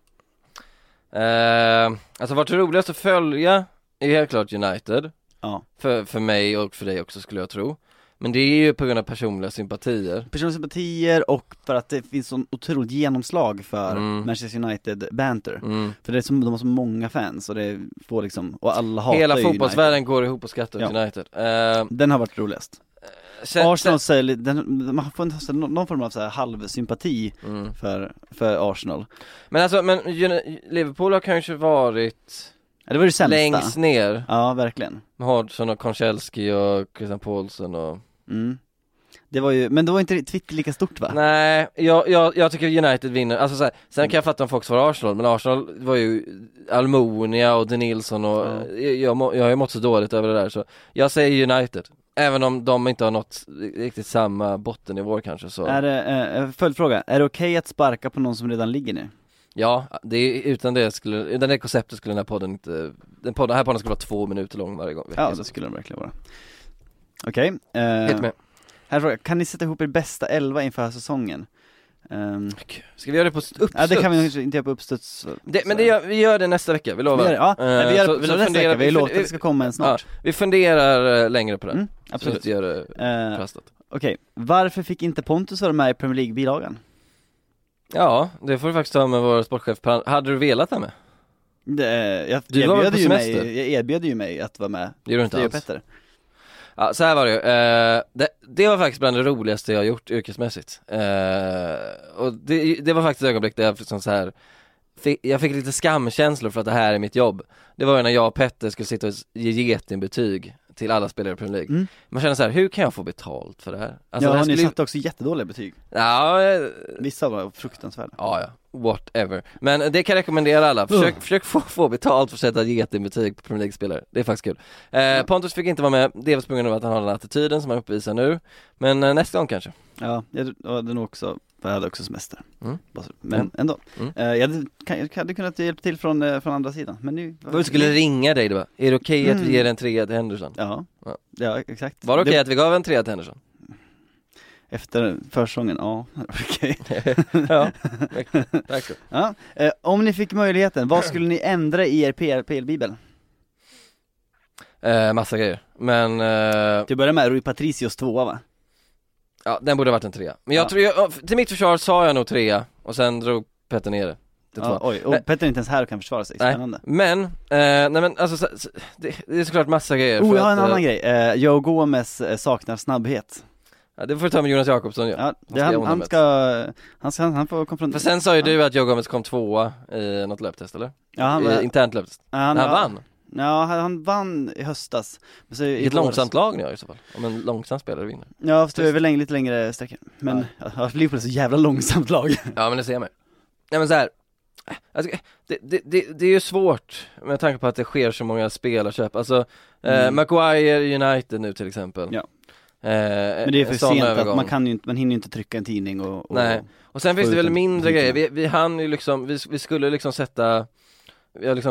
Alltså vart det roligast att följa är helt klart United. Ja. För mig och för dig också skulle jag tro. Men det är ju på grund av personliga sympatier och för att det finns så otroligt genomslag för Manchester United banter. För det är de har så många fans och det får liksom, och alla hatar hela fotbollsvärlden går ihop och skrattar åt United. Den har varit roligast. Arsenal säger, man får någon form av så här halvsympati för Arsenal. Men alltså, Liverpool har kanske varit det var det sämsta. Längst ner. Ja, verkligen. Med Hodgson och Konchelsky och Christian Paulsen och... Det var ju, men det var inte Twitter lika stort, va? Nej, jag tycker United vinner. Alltså så här, sen kan jag fatta om folk svarar Arsenal, men Arsenal var ju Almunia och De Nilsson och jag har ju mått så dåligt över det där, så jag säger United. Även om de inte har nått riktigt samma bottennivå kanske, så... Följdfråga, är det okej att sparka på någon som redan ligger ner? Ja, utan det konceptet skulle den här podden inte... Den här podden skulle vara 2 minuter lång varje gång. Ja, det skulle den verkligen vara. Okej. Helt med. Här fråga, kan ni sätta ihop er bästa 11 inför säsongen? Ska vi göra det på uppstuds? Ja, det kan vi inte göra på uppstuds. Vi gör det nästa vecka, vi lovar. Vi gör det nästa vecka, vi lovar att det ska komma en snart. Ja, vi funderar längre på det. Absolut. Så gör det prastat. Okej, varför fick inte Pontus vara med i Premier League-bilagan? Ja, det får du faktiskt ta med vår sportchef. Hade du velat det med? Jag erbjöd ju mig att vara med. Det gjorde inte alls. Petter. Ja, så här var det ju. Det var faktiskt bland det roligaste jag har gjort yrkesmässigt. Och det var faktiskt ett ögonblick där jag liksom så här jag fick lite skamkänslor för att det här är mitt jobb. Det var ju när jag och Petter skulle sitta och ge getingbetyg till alla spelare i Premier League. Man känner så här, hur kan jag få betalt för det här? Alltså, ja, ni satte också jättedåliga betyg. Ja, vissa var fruktansvärda. Ja, whatever. Men det kan jag rekommendera alla. Försök få betalt för att sätta getingbetyg på Premier League-spelare. Det är faktiskt kul. Pontus fick inte vara med, dels på grund av att han har den attityden som han uppvisar nu. Men nästa gång kanske. Ja, det är nog också. Jag hade också semester. Men ändå. Jag hade kunnat hjälpa till från andra sidan. Men nu vi skulle ringa dig då. Är det okej att vi ger en 3 till Henderson? Ja, exakt. Var det okej att vi gav en 3 till Henderson? Efter försäsongen, ja, okej. Ja, tack. Ja, om ni fick möjligheten, vad skulle ni ändra i er PL-bibel? Massa grejer. Men du börjar med Rui Patricios 2, va? Ja, den borde ha varit en 3. Men jag tror, till mitt försvar sa jag nog 3. Och sen drog Petter ner det till 2. Oj, och Petter är inte ens här och kan försvara sig. Spännande. Men, alltså det är såklart massa grejer. Jag har en annan grej. Joe Gomez saknar snabbhet. Ja, det får du ta med Jonas Jakobsson. Han får konfrontera. För sen sa ju du att Joe Gomez kom 2 i något löptest, eller? Ja, internt löptest. Han vann. Ja, han vann i höstas. I ett långsamt lag nu i så fall. Om en långsam spelare vinner. Ja, fast det är väl lite längre sträckor. Men Liverpool är så jävla långsamt lag. Ja, men det ser jag med. Nej, men så här. Alltså, det är ju svårt med tanke på att det sker så många spelarköp. Alltså, Maguire United nu till exempel. Ja. Men det är för sent övergång. Att man hinner ju inte trycka en tidning och nej. Och sen finns det väl mindre grejer. Vi hann ju liksom, vi skulle liksom sätta... Vi har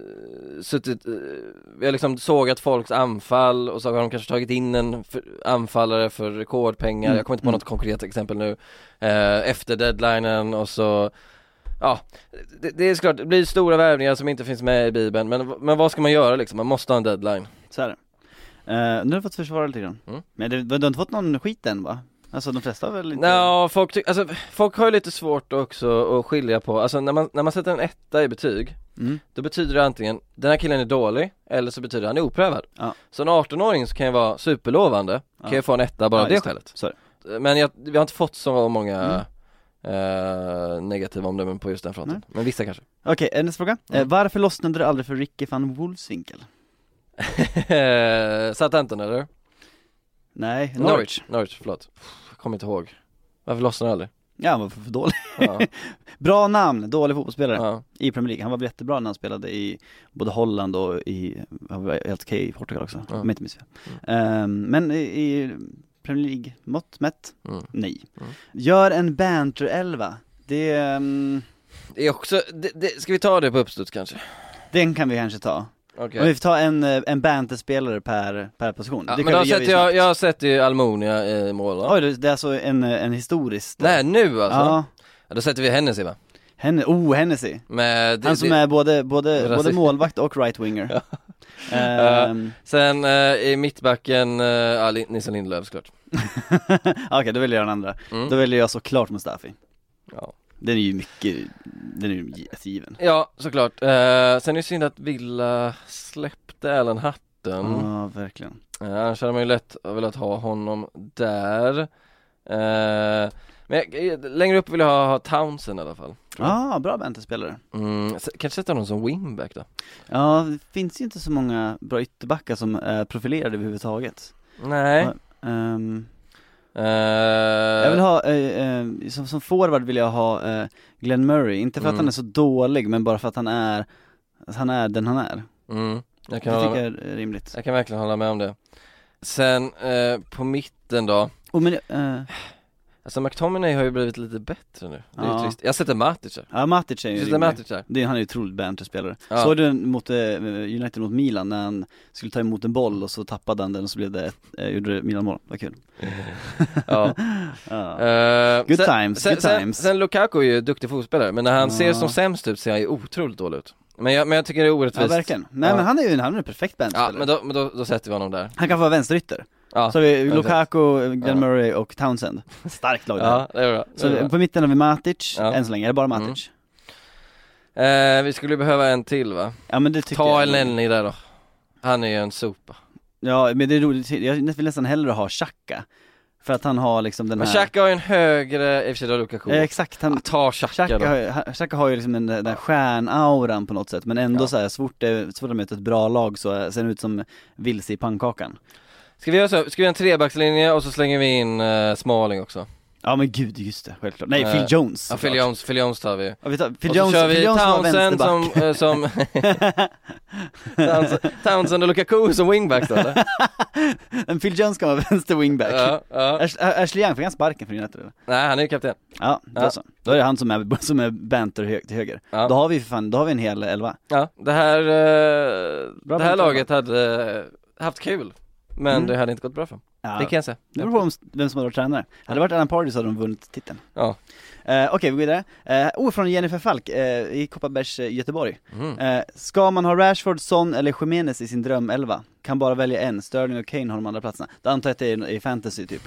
liksom sågat folks anfall och så har de kanske tagit in en anfallare för rekordpengar. Jag kommer inte på något konkret exempel nu. Efter deadlinen och så det är såklart, det blir stora värvningar som inte finns med i Bibeln, men vad ska man göra liksom? Man måste ha en deadline. Så är det. Nu har du fått försvara lite grann. Men du har inte fått någon skit än, va? Alltså de flesta har väl inte... Ja, folk har ju lite svårt också att skilja på. Alltså när man sätter en 1 i betyg, då betyder det antingen den här killen är dålig, eller så betyder det han är oprövad. Så en 18-åring så kan ju vara superlovande, kan ju få en 1 bara det skälet. Men vi har inte fått så många negativa omdömen på just den fronten. Men vissa kanske. Okej, nästa fråga. Varför lossnade du aldrig för Ricky van Wolfswinkel? Southampton, eller? Nej, Norwich, förlåt. Jag kommer inte ihåg. Varför lossnade aldrig? Ja, han var för dålig. Bra namn, dålig fotbollsspelare i Premier League. Han var jättebra när han spelade i både Holland och i helt okej i Portugal också. Om inte minns jag. Men i Premier League mått mätt? Nej. Gör en banter 11. Det är också ska vi ta det på uppstuds kanske? Den kan vi kanske ta. Okay. Om vi får ta en banterspelare per position. Ja, men jag har sett ju Almunia i mål. Oj, det är alltså en historisk. Nej, nu alltså. Ja, då sätter vi Hennessy, va? Hennessy. Han som är både målvakt och right winger. Sen i mittbacken, Nisse Lindelöf såklart. Okej, då väljer jag den andra. Då väljer jag såklart Mustafi. Ja. Den är ju mycket, den är ju given. Ja, såklart. Sen är det synd att Villa släppte Alan Hutton. Ja, verkligen. Annars hade man ju lätt velat ha honom där. Men längre upp vill jag ha Townsend i alla fall. Bra Bente-spelare. Kanske sätta honom som wingback då? Ja, det finns ju inte så många bra ytterbackar som är profilerade överhuvudtaget. Nej. Jag vill ha som forward vill jag ha Glenn Murray, inte för att han är så dålig, men bara för att han är den han är. Jag tycker jag är rimligt. Jag kan verkligen hålla med om det. Sen på mitten då. Alltså McTominay har ju blivit lite bättre nu. Det är ju trist. Jag sätter Matic här. Ja, Matic är ju han är ju otroligt banterspelare. Såg du mot United mot Milan när han skulle ta emot en boll och så tappade han den och så blev det gjorde Milan mål. Vad kul. Good times. Sen Lukaku är ju duktig fotbollsspelare, men när han ser som sämst ut ser han ju otroligt dålig ut. Men jag tycker det är orättvist. Ja, verkligen. Nej, men han är ju en perfekt banterspelare. Ja, men då sätter vi honom där. Han kan få vänsterytter. Ja, så vi Lukaku, Glenn Murray och Townsend. Starkt lag där. Ja, det är bra. Så på mitten har vi Matic, än så länge är det bara Matic. Vi skulle behöva en till, va? Ja, men det tycker Ta en Lenny där då. Han är ju en sopa. Ja, men det är roligt. Jag vill nästan hellre ha Xhaka. För att han har liksom den här... Men Xhaka har ju en högre, i och för sig då Lukaku. Exakt, han tar Xhaka har ju liksom den där stjärnauran på något sätt. Men ändå så här, svårt att möta ett bra lag så ser det ut som vilse i pannkakan. Ska vi göra så? Ska vi göra en trebackslinje och så slänger vi in Smalling också? Ja, men gud, just det, självklart. Nej, Phil Jones. Ja, Phil Jones tar vi. Ja, Phil Jones, så kör vi Townsend som Townsend och Lukaku som wingback då, eller? En Phil Jones kan vara vänster wingback. Ashley Young, får han sparken för United eller? Nej, han är ju kapten. Ja, då är det han som är banter till höger. Då har vi en hel 11. Ja, det här laget hade haft kul. Men det hade inte gått bra för dem. Det kan jag säga. Det beror på vem som hade varit tränare. Hade det varit Alan Pardew så hade de vunnit titeln. Ja. Okej, vi går vidare. Från Jennifer Falk i Kopparbergs Göteborg. Ska man ha Rashford, Son eller Jimenez i sin drömelva? Kan bara välja en. Sterling och Kane har de andra platserna. Det antar jag att det är i fantasy typ.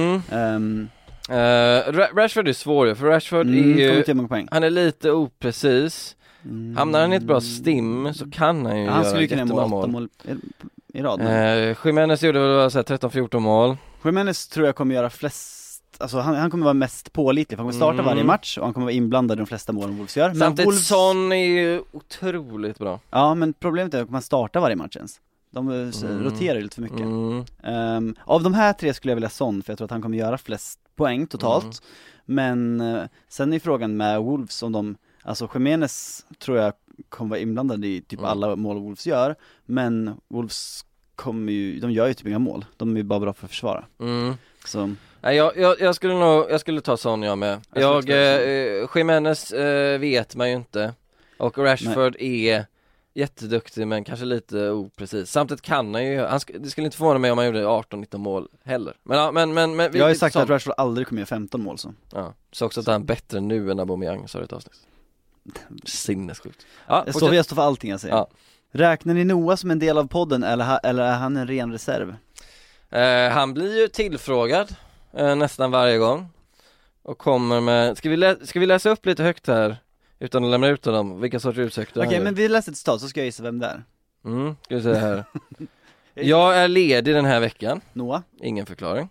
Rashford är svår, för Rashford är ju, han är lite oprecis. Hamnar han i ett bra stim så kan han ju han göra jättemånga mål i rad. Jimenez gjorde väl 13-14 mål. Jimenez tror jag kommer göra flest. Alltså han kommer vara mest pålitlig, för han kommer starta varje match och han kommer vara inblandad i de flesta målen Wolves gör. Samtidigt Son är ju otroligt bra. Ja, men problemet är att man startar varje match ens. De roterar lite för mycket. Av de här tre skulle jag vilja Son, för jag tror att han kommer göra flest poäng totalt. Men sen är frågan med Wolves om de, alltså Jimenez tror jag kommer vara inblandad i typ alla mål Wolves gör, men Wolves de gör ju typ inga mål. De är ju bara bra för att försvara. Så nej, jag skulle ta Son jag med. Jimenez vet man ju inte. Och Rashford är jätteduktig men kanske lite oprecis. Samtidigt kan han ju, det skulle inte förvåna mig om han gjorde 18-19 mål heller. Men jag har ju sagt att Rashford aldrig kommer göra 15 mål så. Ja, så också att han är bättre nu än Aubameyang, så är det ett avsnitt. Sinnessjukt. Ja, jag står för allting jag säger. Ja. Räknar ni Noah som en del av podden eller är han en ren reserv? Han blir ju tillfrågad nästan varje gång och kommer med. Ska vi läsa upp lite högt här utan att lämna ut dem? Vilka sorts utsökter? Okej, men vi läser ett stad så ska jag gissa vem det är. Ska vi se här. Jag är ledig den här veckan. Noah? Ingen förklaring.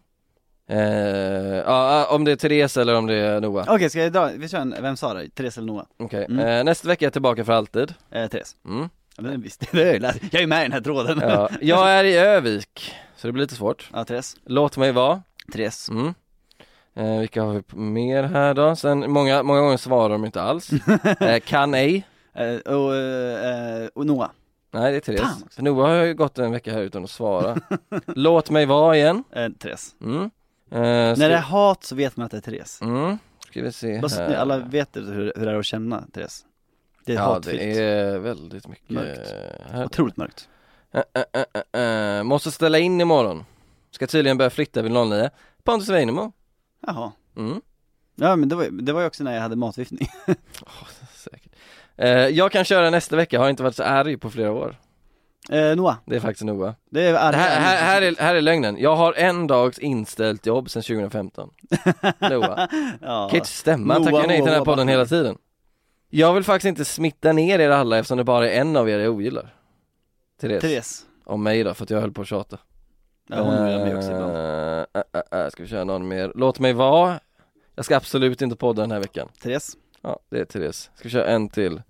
Om det är Therese eller om det är Noah. Okej, ska jag dra? Vi kör en, vem sa det? Therese eller Noah? Okej. Nästa vecka är jag tillbaka för alltid. Therese. Ja, men visst, jag är med i den här tråden. Ja. Jag är i Övik, så det blir lite svårt. Ja, Therese. Låt mig vara. Therese. Vilka har vi mer här då? Sen många gånger svarar de inte alls. Kan ej. Och Noah. Nej, det är Therese. För Noah har ju gått en vecka här utan att svara. Låt mig vara igen. Therese. När det är hat så vet man att det är Therese. Ska vi se här. Alla vet hur det är att känna Therese. Det är hatfyllt. Det är väldigt mycket mörkt. Otroligt mörkt. Måste ställa in imorgon. Ska tydligen börja flytta vid 09. Pontus Weinemo. Jaha. Ja, men det var ju också när jag hade matviftning. Säkert. Jag kan köra nästa vecka. Har inte varit så arg på flera år. Noah. Det är faktiskt Noah. Det är här är lögnen. Jag har en dags inställt jobb sedan 2015. Noah. Ja. Kan inte stämma, han tackar nej till den här podden hela tiden. Jag vill faktiskt inte smitta ner er alla eftersom det bara är en av er jag ogillar. Therese. Om mig då, för att jag höll på att tjata. Ja, hon vill mig också ibland. Ska vi köra någon mer? Låt mig vara. Jag ska absolut inte podda den här veckan. Therese. Ja, det är Therese. Ska vi köra en till?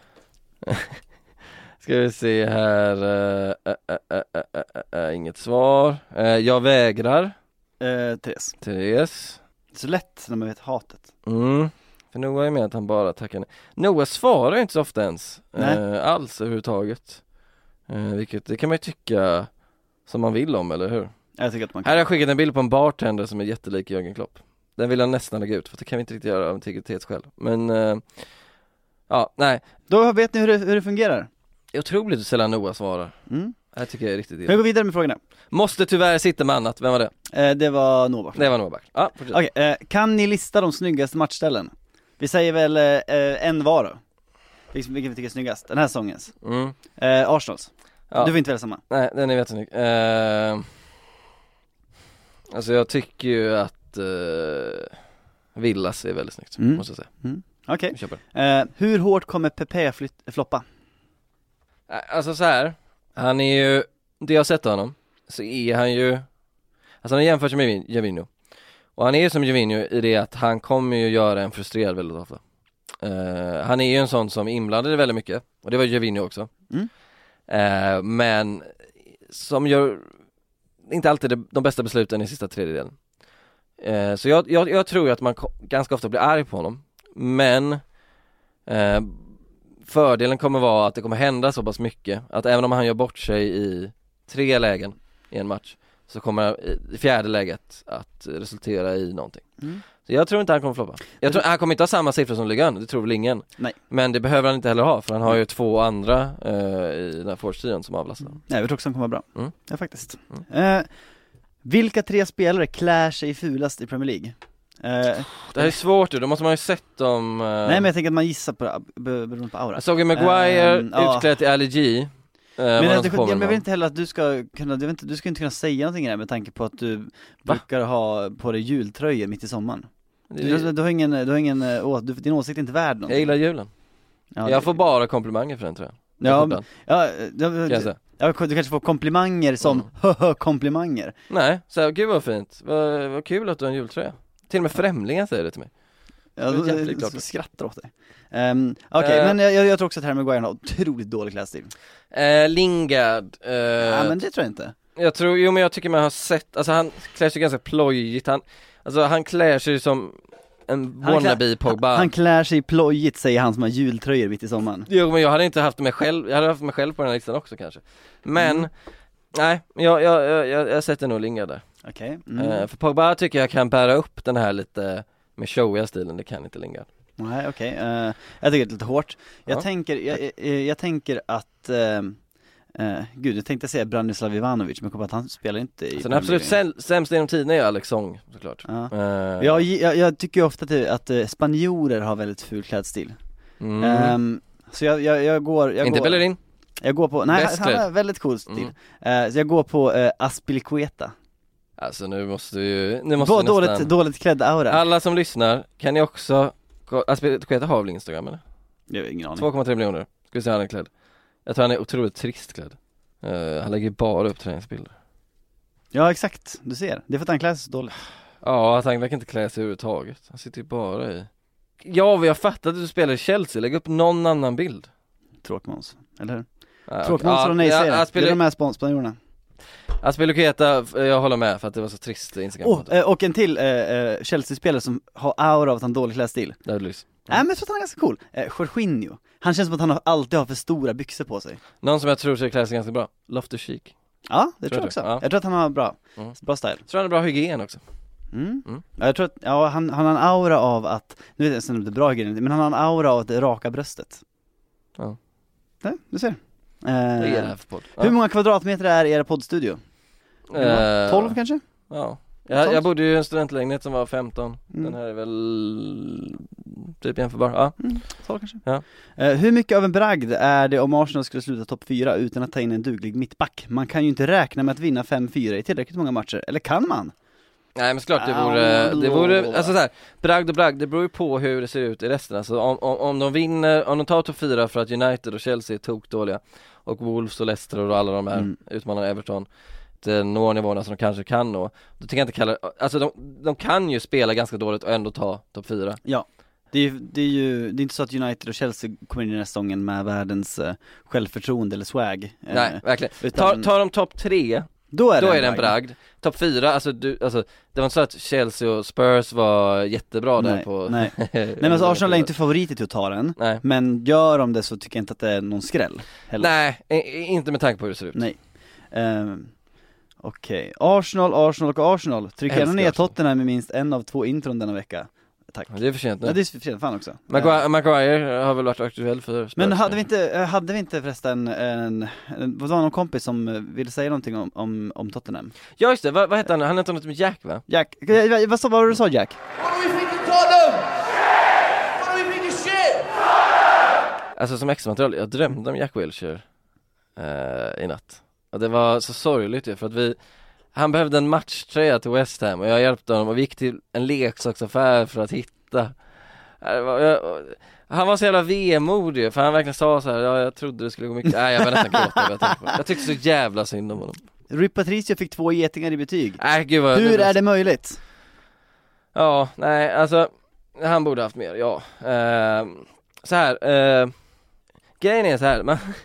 Ska vi se här. Inget svar. Jag vägrar. Therese. Therese. Det är så lätt när man vet hatet. För Noah är med att han bara tackar nej. Noah svarar inte så ofta ens. Alls överhuvudtaget. Vilket det kan man ju tycka som man vill om, eller hur? Jag tycker att man kan. Här har jag skickat en bild på en bartender som är jättelik Jürgen Klopp. Den vill jag nästan lägga ut, för det kan vi inte riktigt göra av integritetsskäl. Men, ja, nej. Då vet ni hur det fungerar. Det är otroligt att sällan Noah svarar. Det tycker jag är riktigt illa. Vi går vidare med frågorna. Måste tyvärr sitta med annat. Vem var det? Det var Noah. Det var Noah. Ja, Okej, kan ni lista de snyggaste matchställen? Vi säger väl en var då. Vilken vi tycker är snyggast? Den här säsongens. Arsenals. Ja. Du vill inte välja samma. Nej, den är jättesnygg. Alltså jag tycker ju att Villas är väldigt snyggt, måste jag säga. Okej. Hur hårt kommer Pepe floppa? Alltså så här, han är ju, det jag har sett av honom, så är han ju, alltså han jämförs med Gervinho. Och han är ju som Gervinho i det att han kommer ju göra en frustrerad väldigt ofta. Han är ju en sån som inblandade väldigt mycket, och det var Gervinho också. Men som gör inte alltid de bästa besluten i sista tredjedelen. Så jag tror att man ganska ofta blir arg på honom. Men fördelen kommer vara att det kommer hända så pass mycket att även om han gör bort sig i 3 lägen i en match, så kommer i 4:e läget att resultera i någonting. Så jag tror inte han kommer floppa. Jag tror han kommer inte ha samma siffror som Ligan, det tror väl ingen. Nej. Men det behöver han inte heller ha, för han har ju 2 andra i den här forwardstilen som avlastar. Nej, jag tror också han kommer vara bra. Ja, faktiskt. Vilka 3 spelare klär sig fulast i Premier League? Det här är svårt, då måste man ju sett dem. Nej, men jag tänker att man gissar beroende på aura. Jag såg ju Maguire utklädd till Ali G. Men jag vill inte heller att du ska kunna, du ska inte kunna säga någonting här med tanke på att du brukar ha på dig jultröjor mitt i sommaren. Du har ingen din åsikt är inte värd någonting. Jag gillar julen. Jag får bara komplimanger för den, tror jag. Du kanske får komplimanger som komplimanger. Nej, så gud vad fint. Vad kul att du har en jultröja. Till och med främlingar säger det till mig. Jag skrattar åt dig. Okej, men jag tror också att Harry Maguire har otroligt dålig klädstil. Lingard. Men det tror jag inte. Jag tycker man har sett, alltså han klär sig ganska plojigt. Han klär sig som en wannabe Pogba. Han klär sig plojigt, säger han som har jultröjor mitt i sommaren. Jo, men jag hade inte haft mig själv. Jag hade haft mig själv på den här listan också kanske. Men nej, jag sätter nog Lingard där. Okej. För Pogba tycker jag kan bära upp den här lite med showiga stilen, det kan inte Lingard. Nej, okej. Jag tycker det är lite hårt. Jag tänker att jag tänkte säga Branislav Ivanovic, men jag kommer att han spelar inte i. Så den absolut sämsta genom tiden är ju Alex Song, såklart. Jag tycker ofta att spanjorer har väldigt ful klädstil. Så jag går inte Bellerin. Jag går på, nej, han har väldigt cool stil. Så jag går på Aspilicueta. Alltså nu måste dåligt klädd aura. Alla som lyssnar, kan ni också Aspilicueta har väl Instagram, eller? Jag har ingen aning. 2,3 miljoner. Ska vi se han är klädd. Jag tror han är otroligt trist klädd. Han lägger bara upp träningsbilder. Ja, exakt. Du ser. Det är för att han klär sig så dåligt. Ja, han verkar inte klä sig överhuvudtaget. Han sitter ju bara i. Ja, vi har fattat att du spelar i Chelsea. Lägg upp någon annan bild. Tråkmåns, eller hur? Tråkmåns från nej-serien. Det är de här spanjorerna. Aspilicueta, jag håller med för att det var så trist Instagram. Och en till Chelsea-spelare som har aura av att han har dålig klädstil. Det är Luis. Nej, men jag tror att han är ganska cool. Jorginho. Han känns som att han alltid har för stora byxor på sig. Någon som jag tror sig klär sig ganska bra. Loftus-Cheek. Ja, det tror jag också. Ja. Jag tror att han har bra style. Jag tror han har bra hygien också. Jag tror att han har en aura av att, nu vet jag inte bra hygien, men han har en aura av att raka bröstet. Ja. Nej, du ser. Hur många kvadratmeter är era poddstudio? 12 kanske? Ja. Jag bodde ju i en studentlägenhet som var 15. Den här är väl typ jämförbar. Ja. Så kanske. Ja. Hur mycket av en bragd är det om Arsenal skulle sluta topp 4 utan att ta in en duglig mittback? Man kan ju inte räkna med att vinna 5-4 i tillräckligt många matcher, eller kan man? Nej men såklart det vore alltså så här, bragd och bragd, det beror ju på hur det ser ut i resten. Alltså om de vinner, om de tar topp 4 för att United och Chelsea är tokdåliga och Wolves och Leicester och alla de här utmanar Everton når nivåerna som de kanske kan nå, då tänker jag inte kalla, alltså de kan ju spela ganska dåligt och ändå ta topp 4. Ja. Det är inte så att United och Chelsea kommer in i den här säsongen med världens självförtroende eller swag. Nej, verkligen. Tar de topp 3, då är det en bragd. Topp 4, alltså det var inte så att Chelsea och Spurs var jättebra där på... Nej, men alltså Arsenal är inte favoriter till att ta den. Nej. Men gör de det så tycker jag inte att det är någon skräll heller. Nej, inte med tanke på hur det ser ut. Nej. Okej. Arsenal. Tryck gärna ner Tottenham med minst en av 2 intron denna vecka. Tack. Det är för sent nu. Ja, det är för sent fan också. Maguire har väl varit aktuell för Spurs. Men hade vi inte förresten vad var någon kompis som ville säga någonting om Tottenham? Ja just det, vad heter han? Han heter något med Jack, va? Jack, vad var det du sa, Jack? What do we think of Tottenham? What do we think of shit? Alltså som extra-material, jag drömde om Jack Wilshere i natt. Och det var så sorgligt ju, för att han behövde en matchtröja till West Ham och jag hjälpte honom och vi gick till en leksaksaffär för att hitta. Han var så jävla vemodig, för han verkligen sa så här: ja, jag trodde det skulle gå mycket. Nej, jag var nästan gråta. Jag tyckte så jävla synd om honom. Rui Patricio fick 2 getingar i betyg. Gud, hur är det möjligt? Ja, nej, alltså han borde haft mer, ja. Så här, grejen är så här,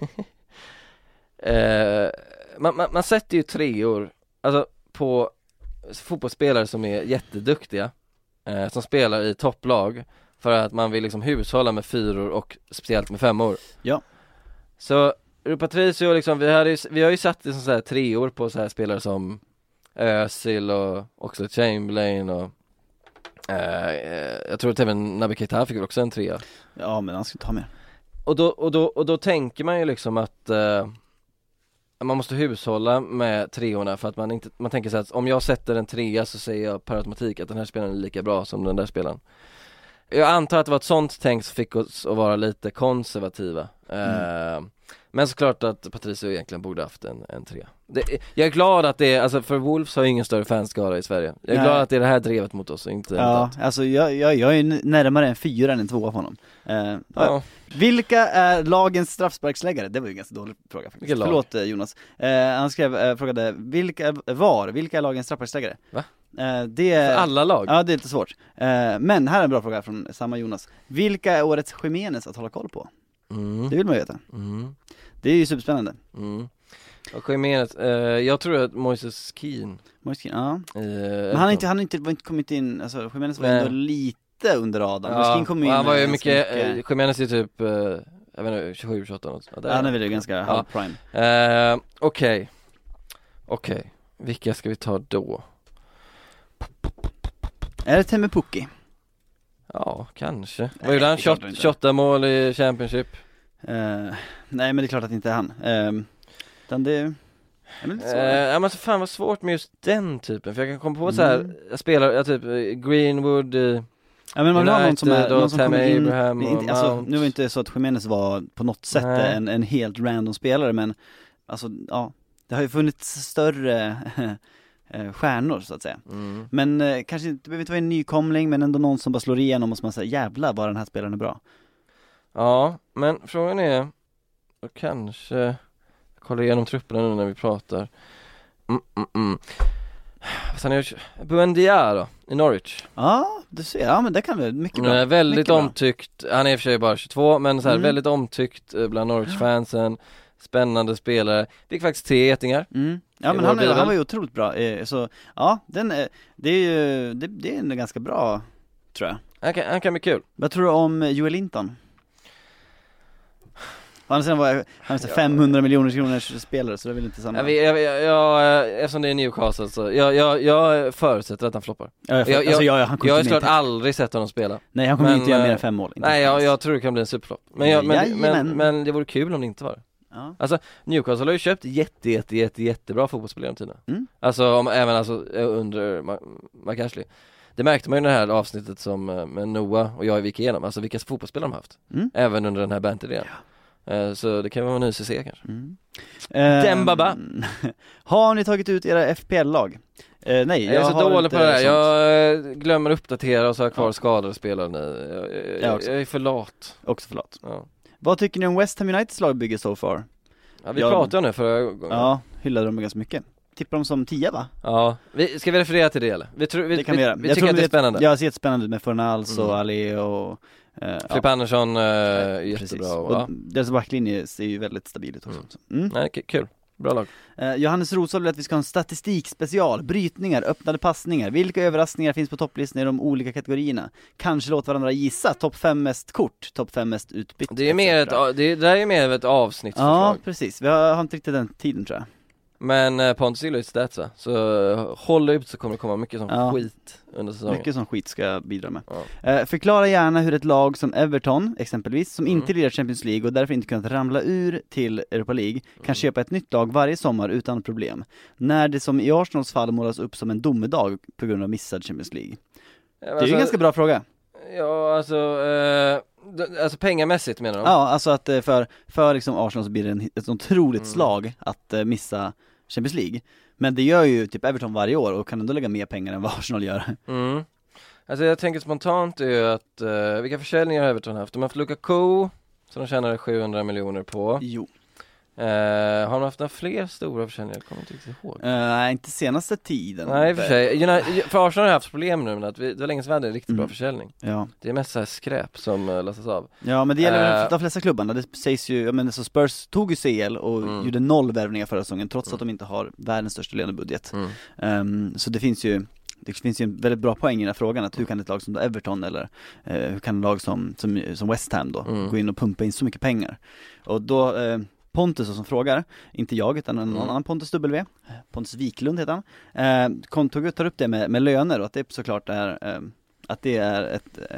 man sätter ju 3 alltså på fotbollsspelare som är jätteduktiga, som spelar i topplag, för att man vill liksom hushålla med 4 och speciellt med 5. Ja. Så Patricio liksom, vi har ju satt det som så här 3 på så här spelare som Özil och också Chamberlain och jag tror att även Naby Keita fick också en 3. Ja, men han ska ta med. Och då tänker man ju liksom att man måste hushålla med 3 för att man tänker så att om jag sätter en 3 så säger jag per automatik att den här spelaren är lika bra som den där spelaren. Jag antar att det var ett sånt tänk som fick oss att vara lite konservativa. Men såklart att Patricio egentligen borde haft en 3. Jag är glad att det är, alltså för Wolves har ingen större fanskara i Sverige. Jag är glad att det är det här drevet mot oss och inte alltså jag är närmare en 4 än en 2 på honom. Vilka är lagens straffsparksläggare? Det var ju en ganska dålig fråga faktiskt. Förlåt Jonas. Han frågade vilka är lagens straffsparksläggare? Va? Det är för alla lag? Ja, det är lite svårt. Men här är en bra fråga från samma Jonas. Vilka är årets Jimenez att hålla koll på? Det vill man veta. Det är ju superspännande. Och Jimenez, jag tror att Moises Keane. Ja. Men han har inte kommit in, alltså Jimenez var ändå lite under radarn. Ja, kom in, han var ju mycket. Jimenez är typ jag vet inte, 27-28 något. Ja, han är väl ganska halv prime. Okej. Vilka ska vi ta då? Är det Teemu Pukki? Ja, kanske. Vad gjorde han? 28 mål i Championship? Nej, men det är klart att inte är han. Utan det ja, men så fan vad svårt med just den typen. För jag kan komma på så här, jag spelar typ Greenwood, ja, men man har någon som är någon som kommer in, Abraham inte, alltså, nu var inte så att Jimenez var på något sätt en helt random spelare, men alltså, ja, det har ju funnits större stjärnor så att säga. Men kanske inte, det behöver inte vara en nykomling, men ändå någon som bara slår igenom och som man säger, jävlar vad den här spelaren är bra. Ja, men frågan är, och kanske kolla igenom trupperna nu när vi pratar. Sen är det Buendia då, i Norwich. Ja, du ser, ja men det kan väl mycket bra. Väldigt mycket omtyckt, bra. Han är i och för sig bara 22, men så här, väldigt omtyckt bland Norwich-fansen. Spännande spelare. Fick faktiskt 3 getingar. Ja, men han var ju otroligt bra. Så ja, det är en ganska bra, tror jag. Han kan bli kul. Vad tror du om Joel Linton? Han är 500 miljoner kronors spelare, så det är väl inte samma. Eftersom det är Newcastle så jag förutsätter att han floppar. Jag har såklart aldrig sett honom spela. Nej, han kommer inte göra mer än 5 mål. Nej, jag tror det kan bli en superflopp. Men det vore kul om det inte var. Ja. Alltså Newcastle har ju köpt jättebra fotbollsspelare om tiden. Alltså även under Mike Ashley. det märkte man ju i det här avsnittet som med Noah och jag gick igenom, alltså vilka fotbollsspelare de har haft, även under den här banter. Så det kan vara en ny CC kanske. Dembaba. Har ni tagit ut era FPL-lag? Nej, jag är så dålig på det där. Jag glömmer uppdatera och så har jag kvar skadade spelare nu. Jag är för lat. Också för lat. Vad tycker ni om West Ham Uniteds lagbygge so far? Ja, vi pratade om det förra gången. Ja, hyllade dem ganska mycket. Tippar dem som 10, va? Ja, ska vi referera till det eller? Det kan vi göra. Vi tycker att det är spännande. Ja, det ser jättespännande ut med Fornals och Ali och Filip Andersson, jättebra och deras backlinje ser ju väldigt stabil ut också. Nej, kul, bra lag. Johannes Rosol vill att vi ska ha en statistikspecial, brytningar, öppnade passningar. Vilka överraskningar finns på topplistan i de olika kategorierna? Kanske låt varandra gissa, topp 5 mest kort, topp 5 mest utbytt. Det är mer det där är mer ett avsnittsförslag. Ja, precis, vi har inte riktigt den tiden, tror jag. Men Pontus gillar ju stats, så håll ut, så kommer det komma mycket som skit under säsongen. Mycket som skit ska jag bidra med. Förklara gärna hur ett lag som Everton exempelvis, som inte lirar Champions League och därför inte kunnat ramla ur till Europa League, kan köpa ett nytt lag varje sommar utan problem, när det som i Arsenals fall målas upp som en domedag på grund av missad Champions League. Det är ju en ganska bra fråga. Ja, alltså pengamässigt menar de? Ja, alltså att för liksom Arsenal så blir det ett otroligt slag att missa Champions League. Men det gör ju typ Everton varje år och kan ändå lägga mer pengar än vad Arsenal gör. Alltså jag tänker spontant är ju att vilka försäljningar har Everton haft? De har haft Lukaku, som de tjänade 700 miljoner på. Jo. Har de haft några fler stora försäljningar? Jag kommer inte riktigt ihåg. Nej, inte senaste tiden. Nej, för sig. För Arsenal har haft problem nu med att det var länge sedan vi hade en riktigt bra försäljning. Ja. Det är mest så här skräp som lastas av. Ja, men det gäller de flesta klubbarna. Det sägs ju, jag menar, så Spurs tog ju CL och gjorde 0 värvningar förra säsongen, trots att de inte har världens största lönebudget. Så det finns ju en väldigt bra poäng i den här frågan, att hur kan ett lag som Everton eller hur kan ett lag som West Ham då gå in och pumpa in så mycket pengar? Och då Pontus som frågar, inte jag utan en annan Pontus W, Pontus Wiklund heter han, tar upp det med löner och att det såklart är att det är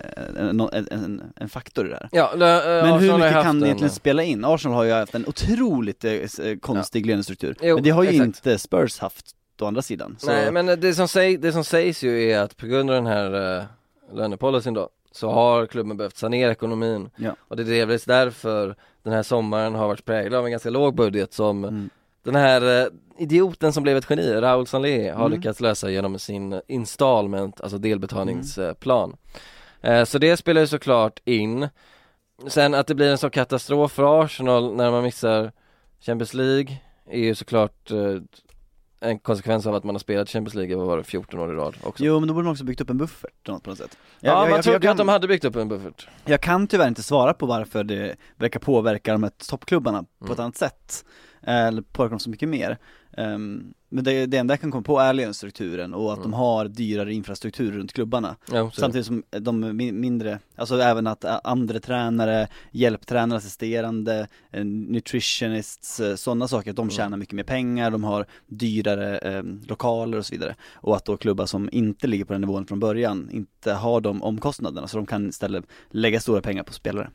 en faktor i det här. Ja, men hur mycket kan det egentligen spela in? Arsenal har ju haft en otroligt konstig lönestruktur, men det har ju inte Spurs haft å andra sidan. Så... Nej, men det som sägs ju är att på grund av den här lönepolicyn då, så har klubben behövt sanera ekonomin. Och det är delvis därför den här sommaren har varit präglad av en ganska låg budget som den här idioten som blev ett geni, Raul Sanlé, har lyckats lösa genom sin installment, alltså delbetalningsplan. Så det spelar ju såklart in. Sen att det blir en sån katastrof för Arsenal när man missar Champions League är ju såklart en konsekvens av att man har spelat Champions League var 14 år i rad också. Jo, men då borde man också byggt upp en buffert på något sätt. Man trodde att de hade byggt upp en buffert. Jag kan tyvärr inte svara på varför det verkar påverka de här toppklubbarna på ett annat sätt. Eller påverkar dem så mycket mer. Men det enda jag kan komma på är lönestrukturen och att de har dyrare infrastruktur runt klubbarna. Samtidigt som de mindre, alltså även att andra tränare, hjälptränare, assisterande, nutritionists, sådana saker, att de tjänar mycket mer pengar, de har dyrare lokaler och så vidare. Och att då klubbar som inte ligger på den nivån från början inte har de omkostnaderna, så de kan istället lägga stora pengar på spelare.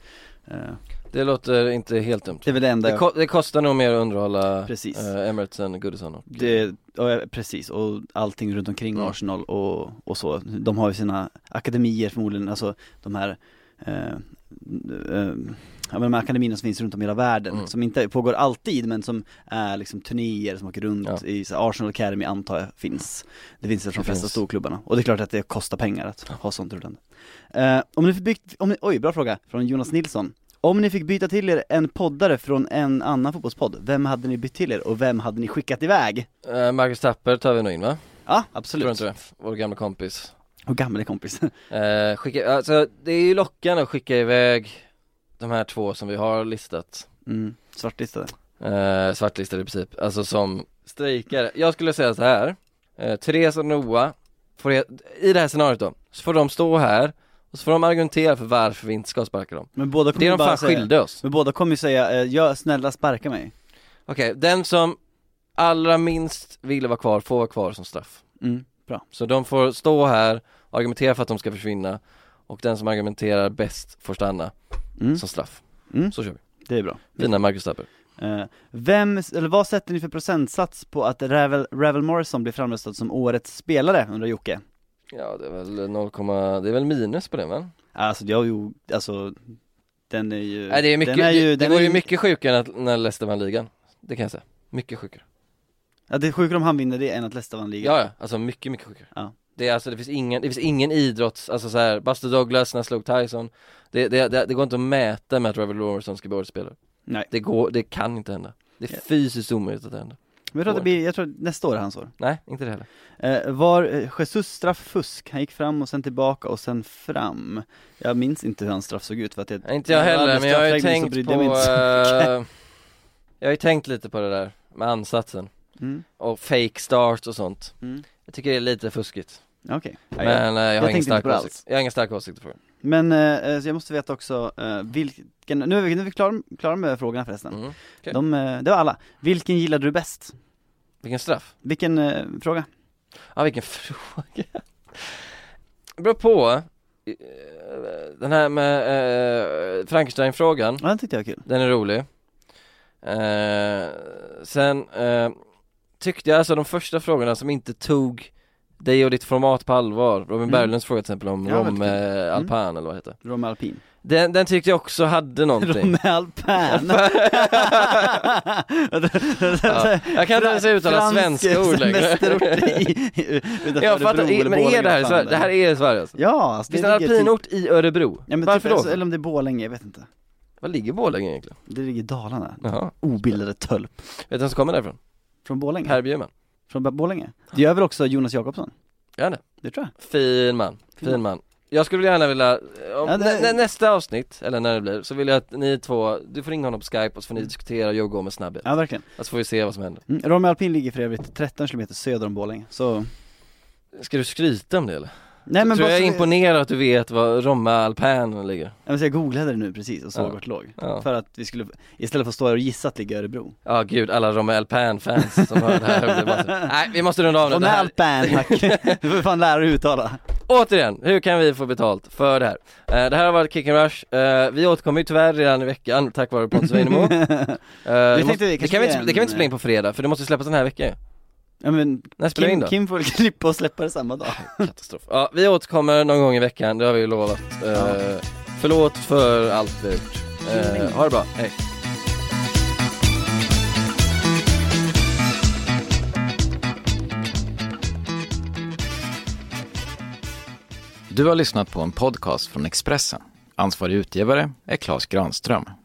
Det låter inte helt dumt. Det är väl det enda det kostar nog mer att underhålla Emirates än Goodison. Precis, och allting runt omkring Arsenal och så. De har ju sina akademier förmodligen, alltså de här de akademierna som finns runt om i hela världen, som inte pågår alltid, men som är liksom turnéer som åker runt i Arsenal Academy, antar jag finns. Det finns från de flesta storklubbarna. Och det är klart att det kostar pengar att ha sånt rullande. Bra fråga från Jonas Nilsson. Om ni fick byta till er en poddare från en annan fotbollspodd, vem hade ni bytt till er och vem hade ni skickat iväg? Marcus Tapper tar vi nog in, va? Ja, absolut. Tror inte det? Vår gamla kompis. Och gamla kompis. Alltså, det är ju lockande att skicka iväg de här två som vi har listat. Svartlistade. Svartlistade i princip. Alltså som strejkare. Jag skulle säga så här. Therese och Noah i det här scenariot då, så får de stå här och så får de argumentera för varför vi inte ska sparka dem. Men båda kommer det är de fan skilde oss. Men båda kommer ju säga, jag snälla sparka mig. Okej, den som allra minst ville vara kvar får vara kvar som straff. Bra. Så de får stå här och argumentera för att de ska försvinna. Och den som argumenterar bäst får stanna som straff. Så kör vi. Det är bra. Fina Marcus Tapper. Vad sätter ni för procentsats på att Ravel Morrison blir framröstad som årets spelare, undrar Jocke? Ja, det är väl 0, det är väl minus på det, men. Alltså den är ju... Nej, det är mycket, det var ju mycket sjukare när Leicester vann ligan. Det kan jag säga. Mycket sjukare. Ja, det är sjukare om han vinner det än att Leicester vann ligan. Ja, alltså mycket sjukare. Ja. Det är alltså, det finns ingen idrotts, alltså så här, Buster Douglas när slog Tyson. Det går inte att mäta med att Trevor Lawrence ska bli årets spelare. Nej. Det kan inte hända. Det är fysiskt omöjligt att det händer. Men jag tror nästa år är hans år. Nej, inte det heller. Var Jesus strafffusk? Han gick fram och sen tillbaka och sen fram. Jag minns inte hur hans straff såg ut för att inte jag heller, men jag har ju tänkt på jag har ju tänkt lite på det där med ansatsen. Och fake start och sånt. Jag tycker det är lite fuskigt. Okej. Men jag har ingen stark åsikt för det. Men så jag måste veta också vilken, nu är vi klara med frågorna förresten. Okay. Det var alla. Vilken gillade du bäst? Vilken straff? Vilken fråga? Ja, vilken fråga? Det beror på. Den här med Frankenstein-frågan. Ja, den tyckte jag var kul. Den är rolig. Sen tyckte jag alltså de första frågorna som inte tog dig och ditt format på allvar. Robin Berglunds fråga till exempel om Romme Alpin eller vad heter det? Romme Alpin. Den tyckte jag också hade någonting. Romme Alpin. Jag kan inte ens uttala svenska ord längre. Jag fattar, men är det här i Sverige? Det här är i Sverige alltså. Ja, alltså, det finns en alpinort i Örebro. Ja, men varför typ, då? Eller om det är Borlänge, jag vet inte. Var ligger Borlänge egentligen? Det ligger i Dalarna. Jaha. Obildade tölp. Vet du vem som kommer därifrån? Från Borlänge? Per Bjurman. Från Borlänge? Det gör väl också Jonas Jakobsson? Ja, det tror jag. Fin man. Jag skulle gärna vilja nästa avsnitt, eller när det blir, så vill jag att ni två, du får ringa honom på Skype och så får ni diskutera och gå med snabbhet. Ja, verkligen. Så får vi se vad som händer. Romme Alpin ligger för övrigt 13 km söder om Borlänge. Så ska du skryta om det eller? Nej, men tror jag är imponerad att du vet var Romme Alpin ligger. Jag googlade det nu precis och såg vart låg. För att vi skulle istället för att stå här och gissa att ligga i Örebro. Ja, gud, alla Romme Alpin-fans som hör det här. Nej, vi måste runda av det. Romme Alpin, tack. Du får fan lära dig uttala. Återigen, hur kan vi få betalt för det här? Det här har varit Kick and Rush. Vi återkommer ju tyvärr redan i veckan tack vare Pontus Weinemo. Det kan vi inte spela in på fredag, för det måste släppas den här veckan. Ja, men Kim får klippa och släppa det samma dag. Katastrof. Ja, vi återkommer någon gång i veckan, det har vi ju lovat. Förlåt för allt vi har gjort. Ha det bra, hej. Du har lyssnat på en podcast från Expressen. Ansvarig utgivare är Claes Granström.